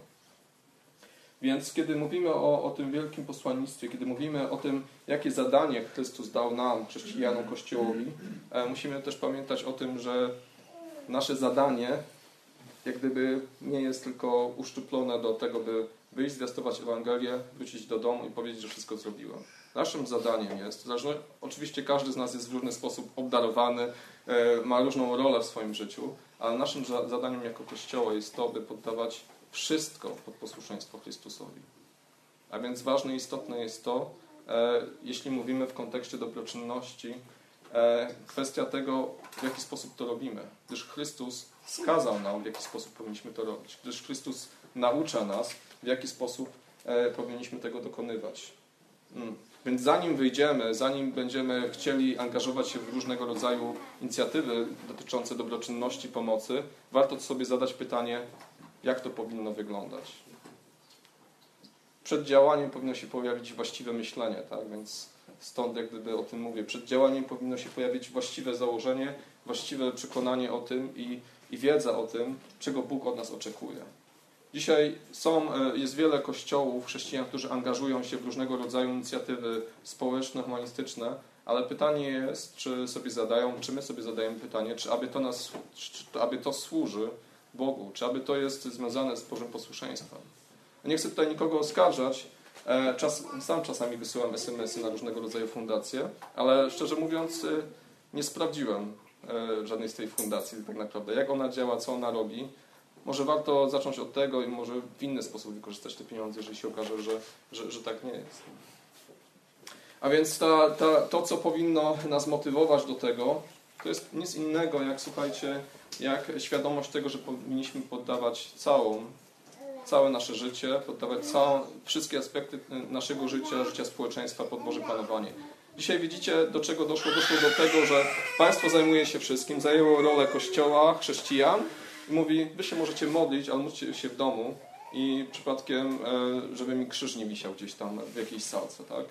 Więc kiedy mówimy o tym wielkim posłannictwie, kiedy mówimy o tym, jakie zadanie Chrystus dał nam, chrześcijanom, Kościołowi, musimy też pamiętać o tym, że nasze zadanie jak gdyby nie jest tylko uszczuplone do tego, by wyjść, zwiastować Ewangelię, wrócić do domu i powiedzieć, że wszystko zrobiłem. Naszym zadaniem jest, oczywiście każdy z nas jest w różny sposób obdarowany, ma różną rolę w swoim życiu, ale naszym zadaniem jako Kościoła jest to, by poddawać wszystko pod posłuszeństwo Chrystusowi. A więc ważne i istotne jest to, jeśli mówimy w kontekście dobroczynności, kwestia tego, w jaki sposób to robimy. Gdyż Chrystus wskazał nam, w jaki sposób powinniśmy to robić. Gdyż Chrystus naucza nas, w jaki sposób powinniśmy tego dokonywać. Więc zanim wyjdziemy, zanim będziemy chcieli angażować się w różnego rodzaju inicjatywy dotyczące dobroczynności, pomocy, warto sobie zadać pytanie, jak to powinno wyglądać. Przed działaniem powinno się pojawić właściwe myślenie, tak? Więc stąd jak gdyby o tym mówię. Przed działaniem powinno się pojawić właściwe założenie, właściwe przekonanie o tym i wiedza o tym, czego Bóg od nas oczekuje. Dzisiaj jest wiele kościołów, chrześcijan, którzy angażują się w różnego rodzaju inicjatywy społeczne, humanistyczne, ale pytanie jest, czy my sobie zadajemy pytanie, czy aby to służy Bogu, czy aby to jest związane z Bożym posłuszeństwem. Nie chcę tutaj nikogo oskarżać, sam czasami wysyłam SMS-y na różnego rodzaju fundacje, ale szczerze mówiąc nie sprawdziłem żadnej z tej fundacji tak naprawdę, jak ona działa, co ona robi. Może warto zacząć od tego i może w inny sposób wykorzystać te pieniądze, jeżeli się okaże, że tak nie jest. A więc to, co powinno nas motywować do tego, to jest nic innego, jak świadomość tego, że powinniśmy poddawać całe nasze życie, poddawać wszystkie aspekty naszego życia społeczeństwa pod Boże panowanie. Dzisiaj widzicie, do czego doszło. Doszło do tego, że państwo zajmuje się wszystkim, zajęło rolę Kościoła, chrześcijan i mówi, wy się możecie modlić, ale módlcie się w domu i przypadkiem, żeby mi krzyż nie wisiał gdzieś tam w jakiejś salce, tak?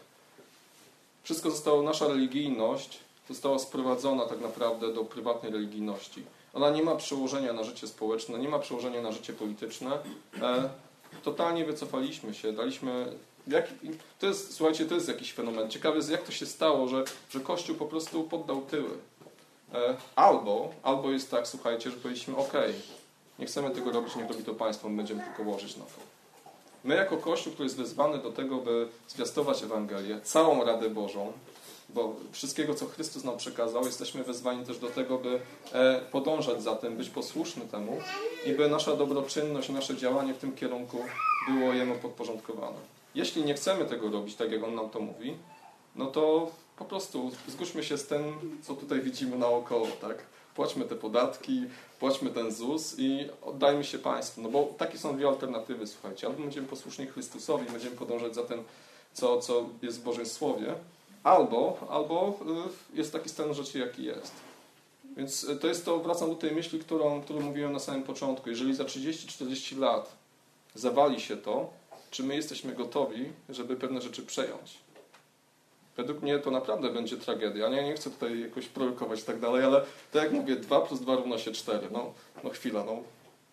Nasza religijność została sprowadzona tak naprawdę do prywatnej religijności. Ona nie ma przełożenia na życie społeczne, nie ma przełożenia na życie polityczne. Totalnie wycofaliśmy się, słuchajcie, to jest jakiś fenomen. Ciekawe jest, jak to się stało, że Kościół po prostu poddał tyły. Albo jest tak, słuchajcie, że powiedzieliśmy, nie chcemy tego robić, niech robi to państwo, my będziemy tylko łożyć na to. My jako Kościół, który jest wezwany do tego, by zwiastować Ewangelię, całą Radę Bożą, bo wszystkiego, co Chrystus nam przekazał, jesteśmy wezwani też do tego, by podążać za tym, być posłuszny temu i by nasza dobroczynność, nasze działanie w tym kierunku było Jemu podporządkowane. Jeśli nie chcemy tego robić, tak jak On nam to mówi, no to po prostu zgódźmy się z tym, co tutaj widzimy naokoło, tak? płaćmy te podatki, płaćmy ten ZUS i oddajmy się państwu. No bo takie są dwie alternatywy, słuchajcie. Albo będziemy posłuszni Chrystusowi, będziemy podążać za tym, co jest w Bożym Słowie, albo jest taki stan rzeczy, jaki jest. Więc to jest to, wracam do tej myśli, którą mówiłem na samym początku. Jeżeli za 30-40 lat zawali się to, czy my jesteśmy gotowi, żeby pewne rzeczy przejąć? Według mnie to naprawdę będzie tragedia. Nie chcę tutaj jakoś prorokować i tak dalej, ale tak jak mówię, 2 + 2 równa się 4. No chwila, no.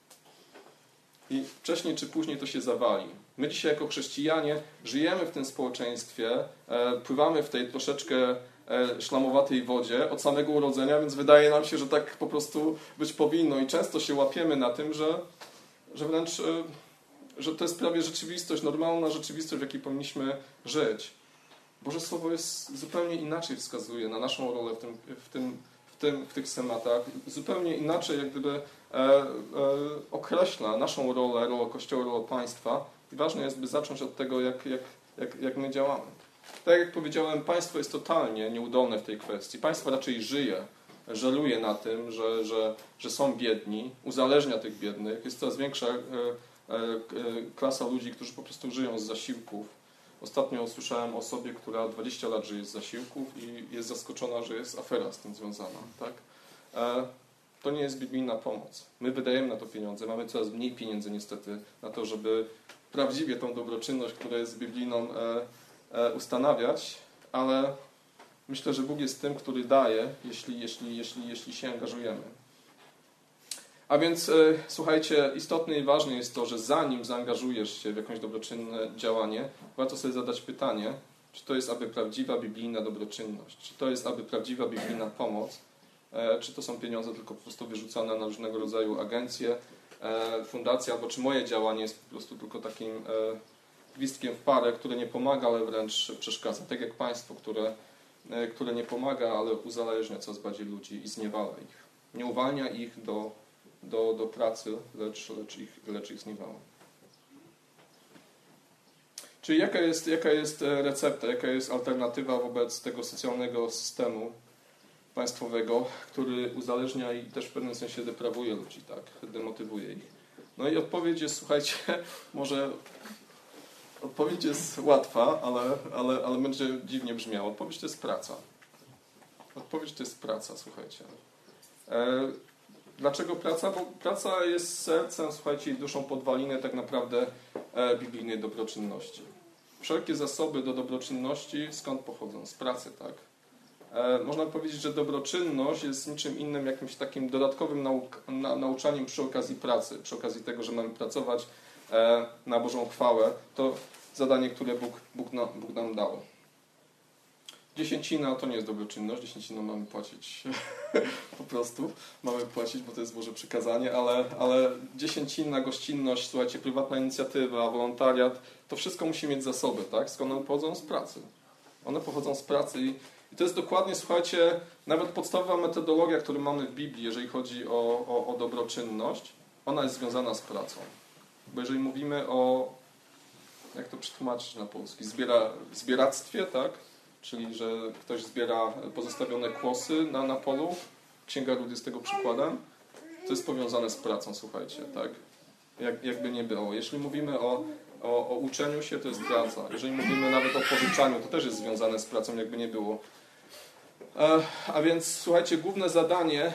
I wcześniej czy później to się zawali. My dzisiaj jako chrześcijanie żyjemy w tym społeczeństwie, pływamy w tej troszeczkę szlamowatej wodzie od samego urodzenia, więc wydaje nam się, że tak po prostu być powinno i często się łapiemy na tym, że wręcz że to jest prawie rzeczywistość, normalna rzeczywistość, w jakiej powinniśmy żyć. Boże Słowo jest zupełnie inaczej wskazuje na naszą rolę w tych tematach, zupełnie inaczej jak gdyby określa naszą rolę Kościoła, rolę państwa i ważne jest, by zacząć od tego, jak my działamy. Tak jak powiedziałem, państwo jest totalnie nieudolne w tej kwestii. Państwo raczej żyje, żaluje na tym, że są biedni, uzależnia tych biednych. Jest coraz większa klasa ludzi, którzy po prostu żyją z zasiłków. Ostatnio usłyszałem o osobie, która 20 lat żyje z zasiłków i jest zaskoczona, że jest afera z tym związana. Tak? To nie jest biblijna pomoc. My wydajemy na to pieniądze, mamy coraz mniej pieniędzy niestety na to, żeby prawdziwie tą dobroczynność, która jest biblijną, ustanawiać, ale myślę, że Bóg jest tym, który daje, jeśli się angażujemy. A więc słuchajcie, istotne i ważne jest to, że zanim zaangażujesz się w jakieś dobroczynne działanie, warto sobie zadać pytanie, czy to jest aby prawdziwa biblijna dobroczynność, czy to jest aby prawdziwa biblijna pomoc, czy to są pieniądze tylko po prostu wyrzucane na różnego rodzaju agencje, fundacje, albo czy moje działanie jest po prostu tylko takim gwizdkiem w parę, które nie pomaga, ale wręcz przeszkadza. Tak jak państwo, które nie pomaga, ale uzależnia coraz bardziej ludzi i zniewala ich. Nie uwalnia ich do pracy, lecz ich zniewala. Czyli jaka jest recepta, jaka jest alternatywa wobec tego socjalnego systemu państwowego, który uzależnia i też w pewnym sensie deprawuje ludzi, tak? Demotywuje ich. No i odpowiedź jest, słuchajcie, może odpowiedź jest łatwa, ale będzie dziwnie brzmiała. Odpowiedź to jest praca. Odpowiedź to jest praca, słuchajcie. Dlaczego praca? Bo praca jest sercem, słuchajcie, i duszą podwaliny tak naprawdę biblijnej dobroczynności. Wszelkie zasoby do dobroczynności skąd pochodzą? Z pracy, tak? Można powiedzieć, że dobroczynność jest niczym innym jakimś takim dodatkowym nauczaniem przy okazji pracy, przy okazji tego, że mamy pracować na Bożą chwałę. To zadanie, które Bóg nam dał. Dziesięcina to nie jest dobroczynność, dziesięciną mamy płacić po prostu, mamy płacić, bo to jest Boże przykazanie, ale dziesięcina, gościnność, słuchajcie, prywatna inicjatywa, wolontariat, to wszystko musi mieć zasoby, tak? Skąd one pochodzą? Z pracy. One pochodzą z pracy i to jest dokładnie, słuchajcie, nawet podstawowa metodologia, którą mamy w Biblii, jeżeli chodzi o dobroczynność, ona jest związana z pracą. Bo jeżeli mówimy o, jak to przetłumaczyć na polski, zbieractwie, tak? Czyli, że ktoś zbiera pozostawione kłosy na polu. Księga Rut jest tego przykładem. To jest powiązane z pracą, słuchajcie, tak? Jakby nie było. Jeśli mówimy o uczeniu się, to jest praca. Jeżeli mówimy nawet o pożyczaniu, to też jest związane z pracą, jakby nie było. A więc, słuchajcie, główne zadanie,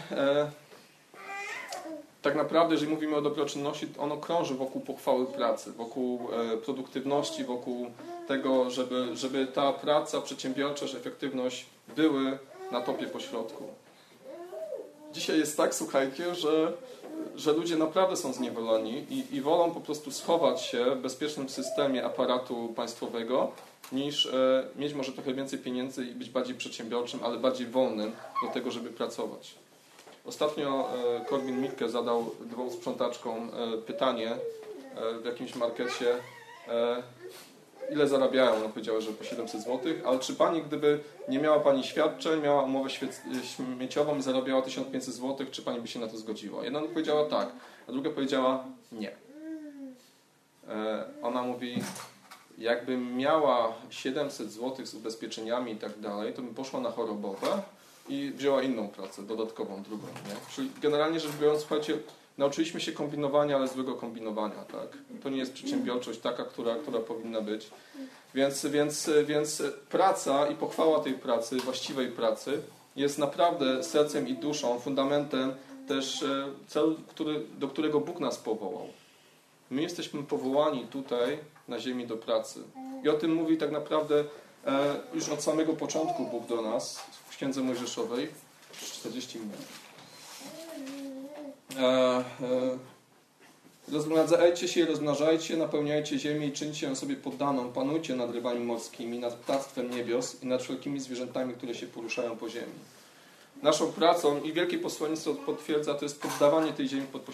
tak naprawdę, jeżeli mówimy o dobroczynności, ono krąży wokół pochwały pracy, wokół produktywności, wokół tego, żeby ta praca, przedsiębiorczość, efektywność były na topie pośrodku. Dzisiaj jest tak, słuchajcie, że ludzie naprawdę są zniewoleni i wolą po prostu schować się w bezpiecznym systemie aparatu państwowego, niż mieć może trochę więcej pieniędzy i być bardziej przedsiębiorczym, ale bardziej wolnym do tego, żeby pracować. Ostatnio Korwin Mikke zadał 2 sprzątaczkom pytanie w jakimś markecie, ile zarabiają. Ona powiedziała, że po 700 zł, ale czy pani, gdyby nie miała pani świadczeń, miała umowę śmieciową i zarabiała 1500 zł, czy pani by się na to zgodziła? Jedna powiedziała tak, a druga powiedziała nie. Ona mówi, jakbym miała 700 zł z ubezpieczeniami i tak dalej, to bym poszła na chorobowe i wzięła inną pracę, dodatkową, drugą. Nie? Czyli generalnie rzecz biorąc, słuchajcie, nauczyliśmy się kombinowania, ale złego kombinowania. Tak? To nie jest przedsiębiorczość taka, która powinna być. Więc praca i pochwała tej pracy, właściwej pracy jest naprawdę sercem i duszą, fundamentem też celu, do którego Bóg nas powołał. My jesteśmy powołani tutaj na ziemi do pracy. I o tym mówi tak naprawdę już od samego początku Bóg do nas w Księdze Mojżeszowej. 40 minut. Rozmnażajcie się, rozmnażajcie, napełniajcie ziemię i czyńcie ją sobie poddaną. Panujcie nad rybami morskimi, nad ptactwem niebios i nad wszelkimi zwierzętami, które się poruszają po ziemi. Naszą pracą, i wielkie posłannictwo potwierdza, to jest poddawanie tej ziemi pod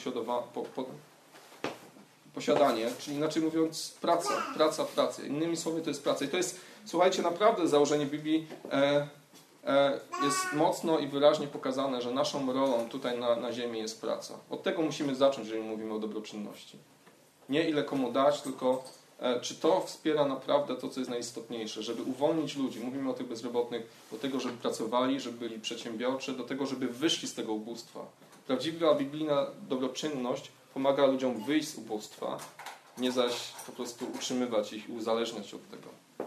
posiadanie, czyli inaczej mówiąc praca. Innymi słowy to jest praca. I to jest, słuchajcie, naprawdę założenie Biblii jest mocno i wyraźnie pokazane, że naszą rolą tutaj na ziemi jest praca. Od tego musimy zacząć, jeżeli mówimy o dobroczynności. Nie ile komu dać, tylko czy to wspiera naprawdę to, co jest najistotniejsze, żeby uwolnić ludzi, mówimy o tych bezrobotnych, do tego, żeby pracowali, żeby byli przedsiębiorczy, do tego, żeby wyszli z tego ubóstwa. Prawdziwa biblijna dobroczynność pomaga ludziom wyjść z ubóstwa, nie zaś po prostu utrzymywać ich i uzależniać od tego.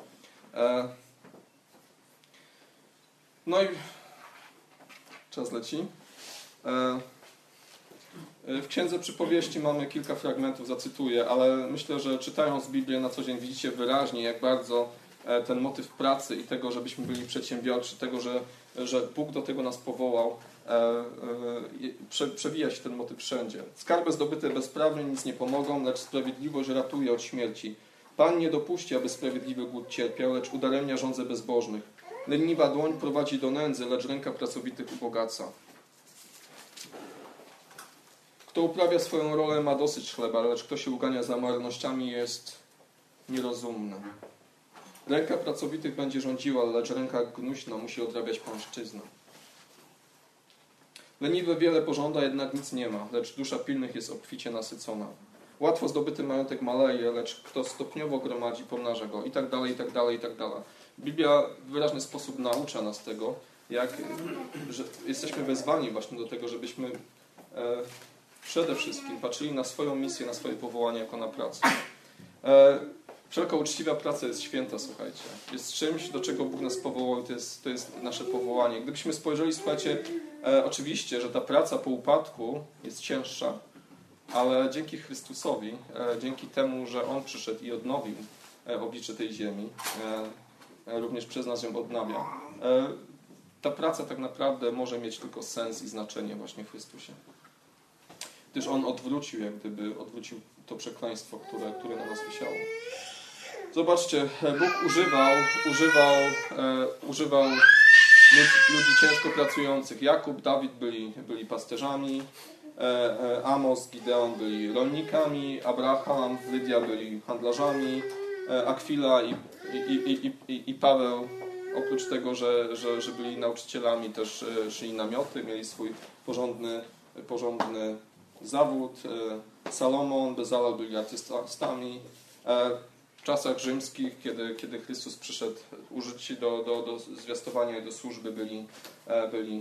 No i czas leci. W Księdze Przypowieści mamy kilka fragmentów, zacytuję, ale myślę, że czytając Biblię na co dzień widzicie wyraźnie, jak bardzo ten motyw pracy i tego, żebyśmy byli przedsiębiorczy, tego, że Bóg do tego nas powołał, przewija się ten motyw wszędzie. Skarby zdobyte bezprawnie nic nie pomogą, lecz sprawiedliwość ratuje od śmierci. Pan nie dopuści, aby sprawiedliwy głód cierpiał, lecz udaremnia żądze bezbożnych. Leniwa dłoń prowadzi do nędzy, lecz ręka pracowitych ubogaca. Kto uprawia swoją rolę, ma dosyć chleba, lecz kto się ugania za marnościami, jest nierozumny. Ręka pracowitych będzie rządziła, lecz ręka gnuśna musi odrabiać pańszczyznę. Leniwy wiele pożąda, jednak nic nie ma, lecz dusza pilnych jest obficie nasycona. Łatwo zdobyty majątek maleje, lecz kto stopniowo gromadzi, pomnaża go. I tak dalej, i tak dalej, i tak dalej. Biblia w wyraźny sposób naucza nas tego, że jesteśmy wezwani właśnie do tego, żebyśmy przede wszystkim patrzyli na swoją misję, na swoje powołanie jako na pracę. Wszelka uczciwa praca jest święta, słuchajcie. Jest czymś, do czego Bóg nas powołał, to jest nasze powołanie. Gdybyśmy spojrzeli, słuchajcie, oczywiście, że ta praca po upadku jest cięższa, ale dzięki Chrystusowi, dzięki temu, że On przyszedł i odnowił oblicze tej ziemi, również przez nas ją odnawia, ta praca tak naprawdę może mieć tylko sens i znaczenie właśnie w Chrystusie. Gdyż On odwrócił to przekleństwo, które na nas wisiało. Zobaczcie, Bóg używał ludzi ciężko pracujących. Jakub, Dawid byli pasterzami, Amos, Gideon byli rolnikami, Abraham, Lydia byli handlarzami, Akwila i Paweł, oprócz tego, że byli nauczycielami, też szyli namioty, mieli swój porządny zawód. Salomon, Bezalel byli artystami. W czasach rzymskich, kiedy Chrystus przyszedł użyć do zwiastowania i do służby, byli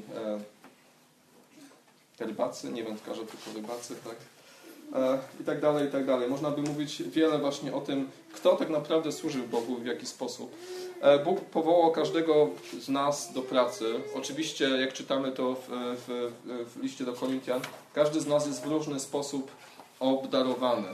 rybacy, nie wędkarze, tylko rybacy, tak? I tak dalej, i tak dalej. Można by mówić wiele właśnie o tym, kto tak naprawdę służył Bogu i w jaki sposób. Bóg powołał każdego z nas do pracy. Oczywiście, jak czytamy to w liście do Koryntian, każdy z nas jest w różny sposób obdarowany.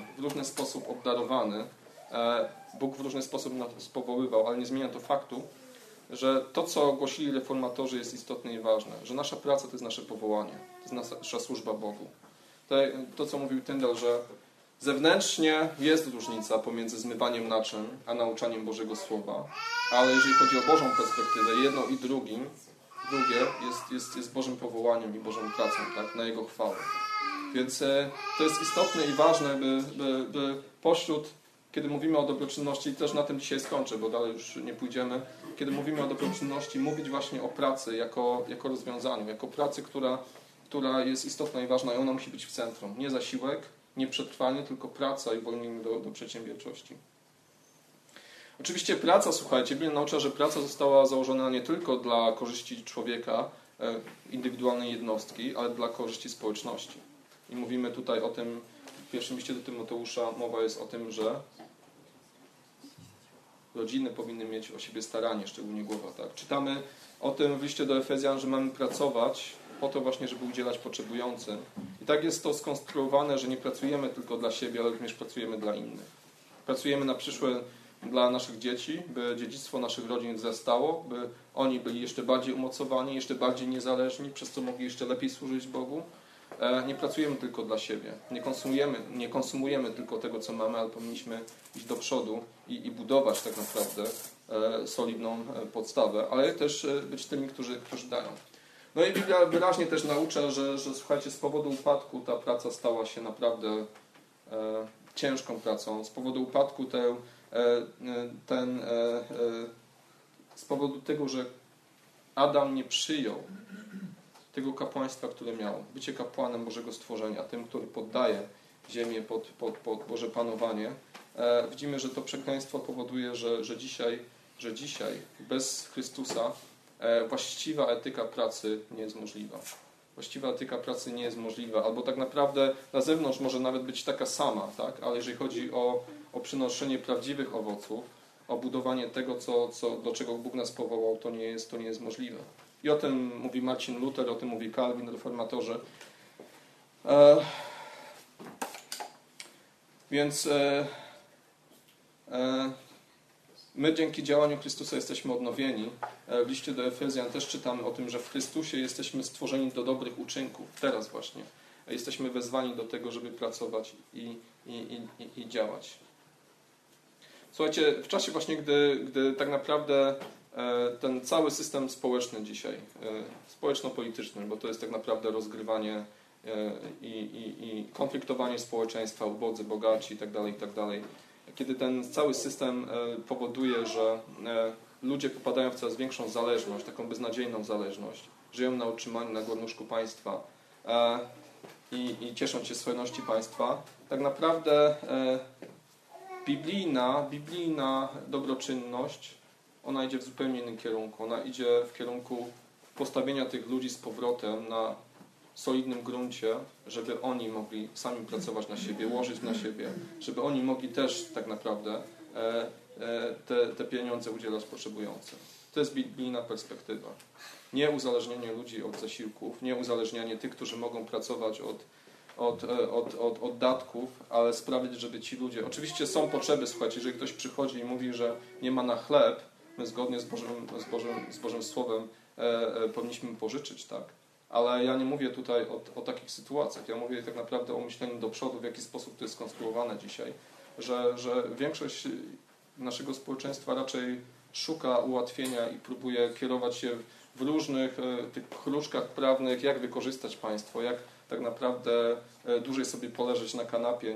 Bóg w różny sposób nas powoływał, ale nie zmienia to faktu, że to, co głosili reformatorzy, jest istotne i ważne. Że nasza praca to jest nasze powołanie. To jest nasza służba Bogu. To co mówił Tyndall, że zewnętrznie jest różnica pomiędzy zmywaniem naczyń, a nauczaniem Bożego Słowa. Ale jeżeli chodzi o Bożą perspektywę, jedno i drugie jest Bożym powołaniem i Bożą pracą, tak, na Jego chwałę. Więc to jest istotne i ważne, by pośród, kiedy mówimy o dobroczynności, i też na tym dzisiaj skończę, bo dalej już nie pójdziemy, kiedy mówimy o dobroczynności, mówić właśnie o pracy jako rozwiązaniu, jako pracy, która jest istotna i ważna i ona musi być w centrum. Nie zasiłek, nie przetrwanie, tylko praca i uwolnienie do przedsiębiorczości. Oczywiście praca, słuchajcie, Biblia naucza, że praca została założona nie tylko dla korzyści człowieka, indywidualnej jednostki, ale dla korzyści społeczności. I mówimy tutaj o tym, w pierwszym liście do Tymoteusza mowa jest o tym, że rodziny powinny mieć o siebie staranie, szczególnie głowa. Tak? Czytamy o tym w liście do Efezjan, że mamy pracować po to właśnie, żeby udzielać potrzebującym. I tak jest to skonstruowane, że nie pracujemy tylko dla siebie, ale również pracujemy dla innych. Pracujemy na przyszłe dla naszych dzieci, by dziedzictwo naszych rodzin wzrastało, by oni byli jeszcze bardziej umocowani, jeszcze bardziej niezależni, przez co mogli jeszcze lepiej służyć Bogu. Nie pracujemy tylko dla siebie, nie konsumujemy tylko tego, co mamy, ale powinniśmy iść do przodu i budować tak naprawdę solidną podstawę, ale też być tymi, którzy dają. No i Biblia wyraźnie też naucza, że słuchajcie, z powodu upadku ta praca stała się naprawdę ciężką pracą. Z powodu upadku z powodu tego, że Adam nie przyjął tego kapłaństwa, które miał, bycie kapłanem Bożego stworzenia, tym, który poddaje ziemię pod Boże panowanie, widzimy, że to przekleństwo powoduje, że dzisiaj bez Chrystusa właściwa etyka pracy nie jest możliwa. Właściwa etyka pracy nie jest możliwa, albo tak naprawdę na zewnątrz może nawet być taka sama, tak? Ale jeżeli chodzi o przynoszenie prawdziwych owoców, o budowanie tego, do czego Bóg nas powołał, to nie jest możliwe. I o tym mówi Marcin Luther, o tym mówi Calvin, reformatorzy. Więc my dzięki działaniu Chrystusa jesteśmy odnowieni. W liście do Efezjan też czytamy o tym, że w Chrystusie jesteśmy stworzeni do dobrych uczynków. Teraz właśnie. Jesteśmy wezwani do tego, żeby pracować i działać. Słuchajcie, w czasie właśnie, gdy tak naprawdę ten cały system społeczny dzisiaj, społeczno-polityczny, bo to jest tak naprawdę rozgrywanie i konfliktowanie społeczeństwa, ubodzy, bogaci itd., kiedy ten cały system powoduje, że ludzie popadają w coraz większą zależność, taką beznadziejną zależność, żyją na utrzymaniu na garnuszku państwa i cieszą się z hojności państwa, tak naprawdę biblijna dobroczynność, ona idzie w zupełnie innym kierunku. Ona idzie w kierunku postawienia tych ludzi z powrotem na solidnym gruncie, żeby oni mogli sami pracować na siebie, łożyć na siebie, żeby oni mogli też tak naprawdę te pieniądze udzielać potrzebującym. To jest biblijna perspektywa. Nie uzależnianie ludzi od zasiłków, nie uzależnianie tych, którzy mogą pracować od datków, ale sprawić, żeby ci ludzie... Oczywiście są potrzeby, słuchajcie, jeżeli ktoś przychodzi i mówi, że nie ma na chleb, my zgodnie z Bożym Słowem powinniśmy pożyczyć, tak? Ale ja nie mówię tutaj o takich sytuacjach. Ja mówię tak naprawdę o myśleniu do przodu, w jaki sposób to jest skonstruowane dzisiaj. Że większość naszego społeczeństwa raczej szuka ułatwienia i próbuje kierować się w różnych tych kruczkach prawnych, jak wykorzystać państwo, jak tak naprawdę dłużej sobie poleżeć na kanapie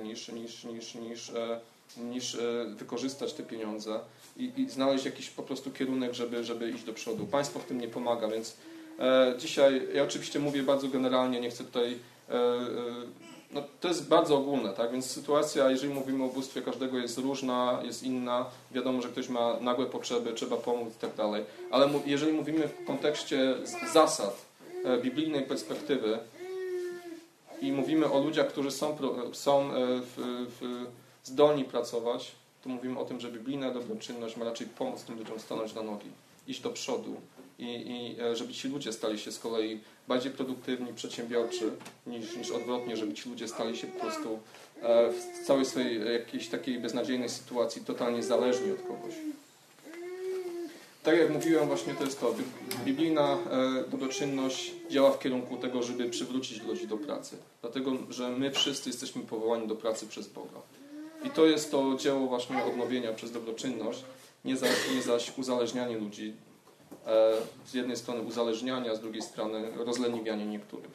niż wykorzystać te pieniądze i znaleźć jakiś po prostu kierunek, żeby iść do przodu. Państwo w tym nie pomaga, więc dzisiaj, ja oczywiście mówię bardzo generalnie, nie chcę tutaj, no to jest bardzo ogólne, tak, więc sytuacja, jeżeli mówimy o ubóstwie, każdego jest różna, jest inna, wiadomo, że ktoś ma nagłe potrzeby, trzeba pomóc i tak dalej, ale jeżeli mówimy w kontekście zasad biblijnej perspektywy i mówimy o ludziach, którzy są zdolni pracować, to mówimy o tym, że biblijna dobroczynność ma raczej pomóc tym ludziom stanąć na nogi, iść do przodu i żeby ci ludzie stali się z kolei bardziej produktywni, przedsiębiorczy niż odwrotnie, żeby ci ludzie stali się po prostu w całej swojej jakiejś takiej beznadziejnej sytuacji totalnie zależni od kogoś. Tak jak mówiłem, właśnie to jest to. Biblijna dobroczynność działa w kierunku tego, żeby przywrócić ludzi do pracy. Dlatego, że my wszyscy jesteśmy powołani do pracy przez Boga. I to jest to dzieło właśnie odnowienia przez dobroczynność, nie zaś uzależnianie ludzi. Z jednej strony uzależniania, a z drugiej strony rozleniwianie niektórych.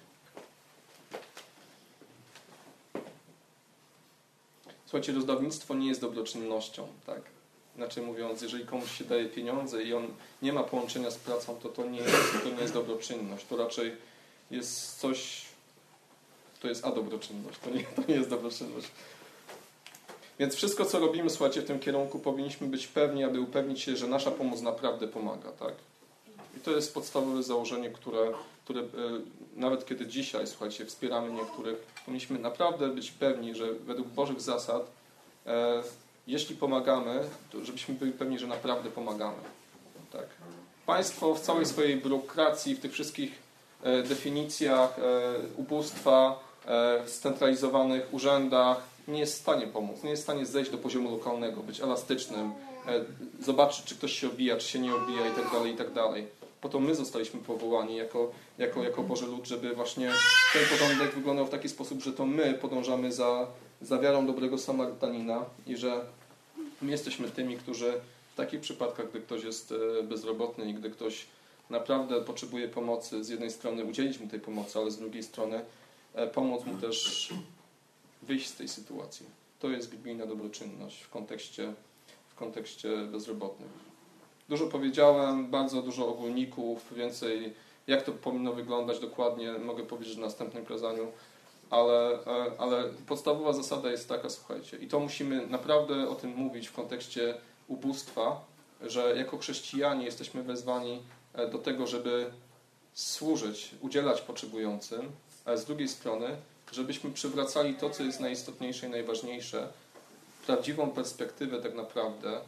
Słuchajcie, rozdawnictwo nie jest dobroczynnością, tak? Inaczej mówiąc, jeżeli komuś się daje pieniądze i on nie ma połączenia z pracą, to nie jest dobroczynność. To raczej jest coś, to jest adobroczynność. To nie jest dobroczynność. Więc wszystko, co robimy, słuchajcie, w tym kierunku, powinniśmy być pewni, aby upewnić się, że nasza pomoc naprawdę pomaga, tak? I to jest podstawowe założenie, które nawet kiedy dzisiaj, słuchajcie, wspieramy niektórych, powinniśmy naprawdę być pewni, że według Bożych zasad, jeśli pomagamy, to żebyśmy byli pewni, że naprawdę pomagamy. Tak. Państwo w całej swojej biurokracji, w tych wszystkich definicjach ubóstwa, scentralizowanych urzędach nie jest w stanie pomóc, nie jest w stanie zejść do poziomu lokalnego, być elastycznym, zobaczyć, czy ktoś się obija, czy się nie obija i tak dalej. Po to my zostaliśmy powołani jako Boży lud, żeby właśnie ten porządek wyglądał w taki sposób, że to my podążamy za wiarą dobrego Samarytanina i że my jesteśmy tymi, którzy w takich przypadkach, gdy ktoś jest bezrobotny i gdy ktoś naprawdę potrzebuje pomocy, z jednej strony udzielić mu tej pomocy, ale z drugiej strony pomóc mu też wyjść z tej sytuacji. To jest biblijna dobroczynność w kontekście bezrobotnych. Dużo powiedziałem, bardzo dużo ogólników, więcej jak to powinno wyglądać dokładnie mogę powiedzieć w następnym kazaniu, ale podstawowa zasada jest taka, słuchajcie, i to musimy naprawdę o tym mówić w kontekście ubóstwa, że jako chrześcijanie jesteśmy wezwani do tego, żeby służyć, udzielać potrzebującym, ale z drugiej strony, żebyśmy przywracali to, co jest najistotniejsze i najważniejsze, prawdziwą perspektywę tak naprawdę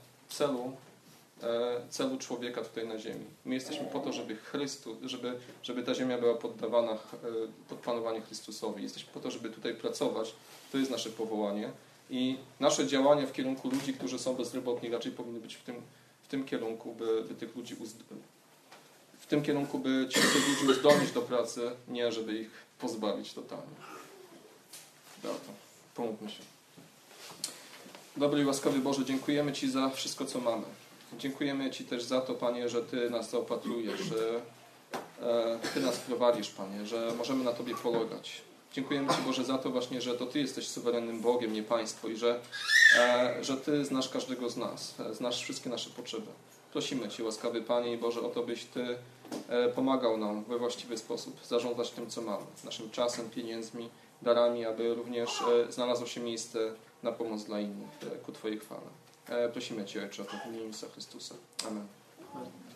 celu człowieka tutaj na ziemi. My jesteśmy po to, żeby ta ziemia była poddawana pod panowanie Chrystusowi. Jesteśmy po to, żeby tutaj pracować. To jest nasze powołanie. I nasze działania w kierunku ludzi, którzy są bezrobotni, raczej powinny być w tym kierunku, by tych ludzi tych ludzi uzdolnić do pracy, nie żeby ich pozbawić totalnie. Dobra, pomódlmy się. Dobry i łaskawy Boże, dziękujemy Ci za wszystko, co mamy. Dziękujemy Ci też za to, Panie, że Ty nas zaopatrujesz, że Ty nas prowadzisz, Panie, że możemy na Tobie polegać. Dziękujemy Ci, Boże, za to właśnie, że to Ty jesteś suwerennym Bogiem, nie państwo i że Ty znasz każdego z nas, znasz wszystkie nasze potrzeby. Prosimy Cię, łaskawy Panie i Boże, o to, byś Ty pomagał nam we właściwy sposób zarządzać tym, co mamy, naszym czasem, pieniędzmi, darami, aby również znalazło się miejsce na pomoc dla innych, ku Twojej chwale. Prosimy Cię, Ojcze, o to w imieniu Jezusa Chrystusa. Amen.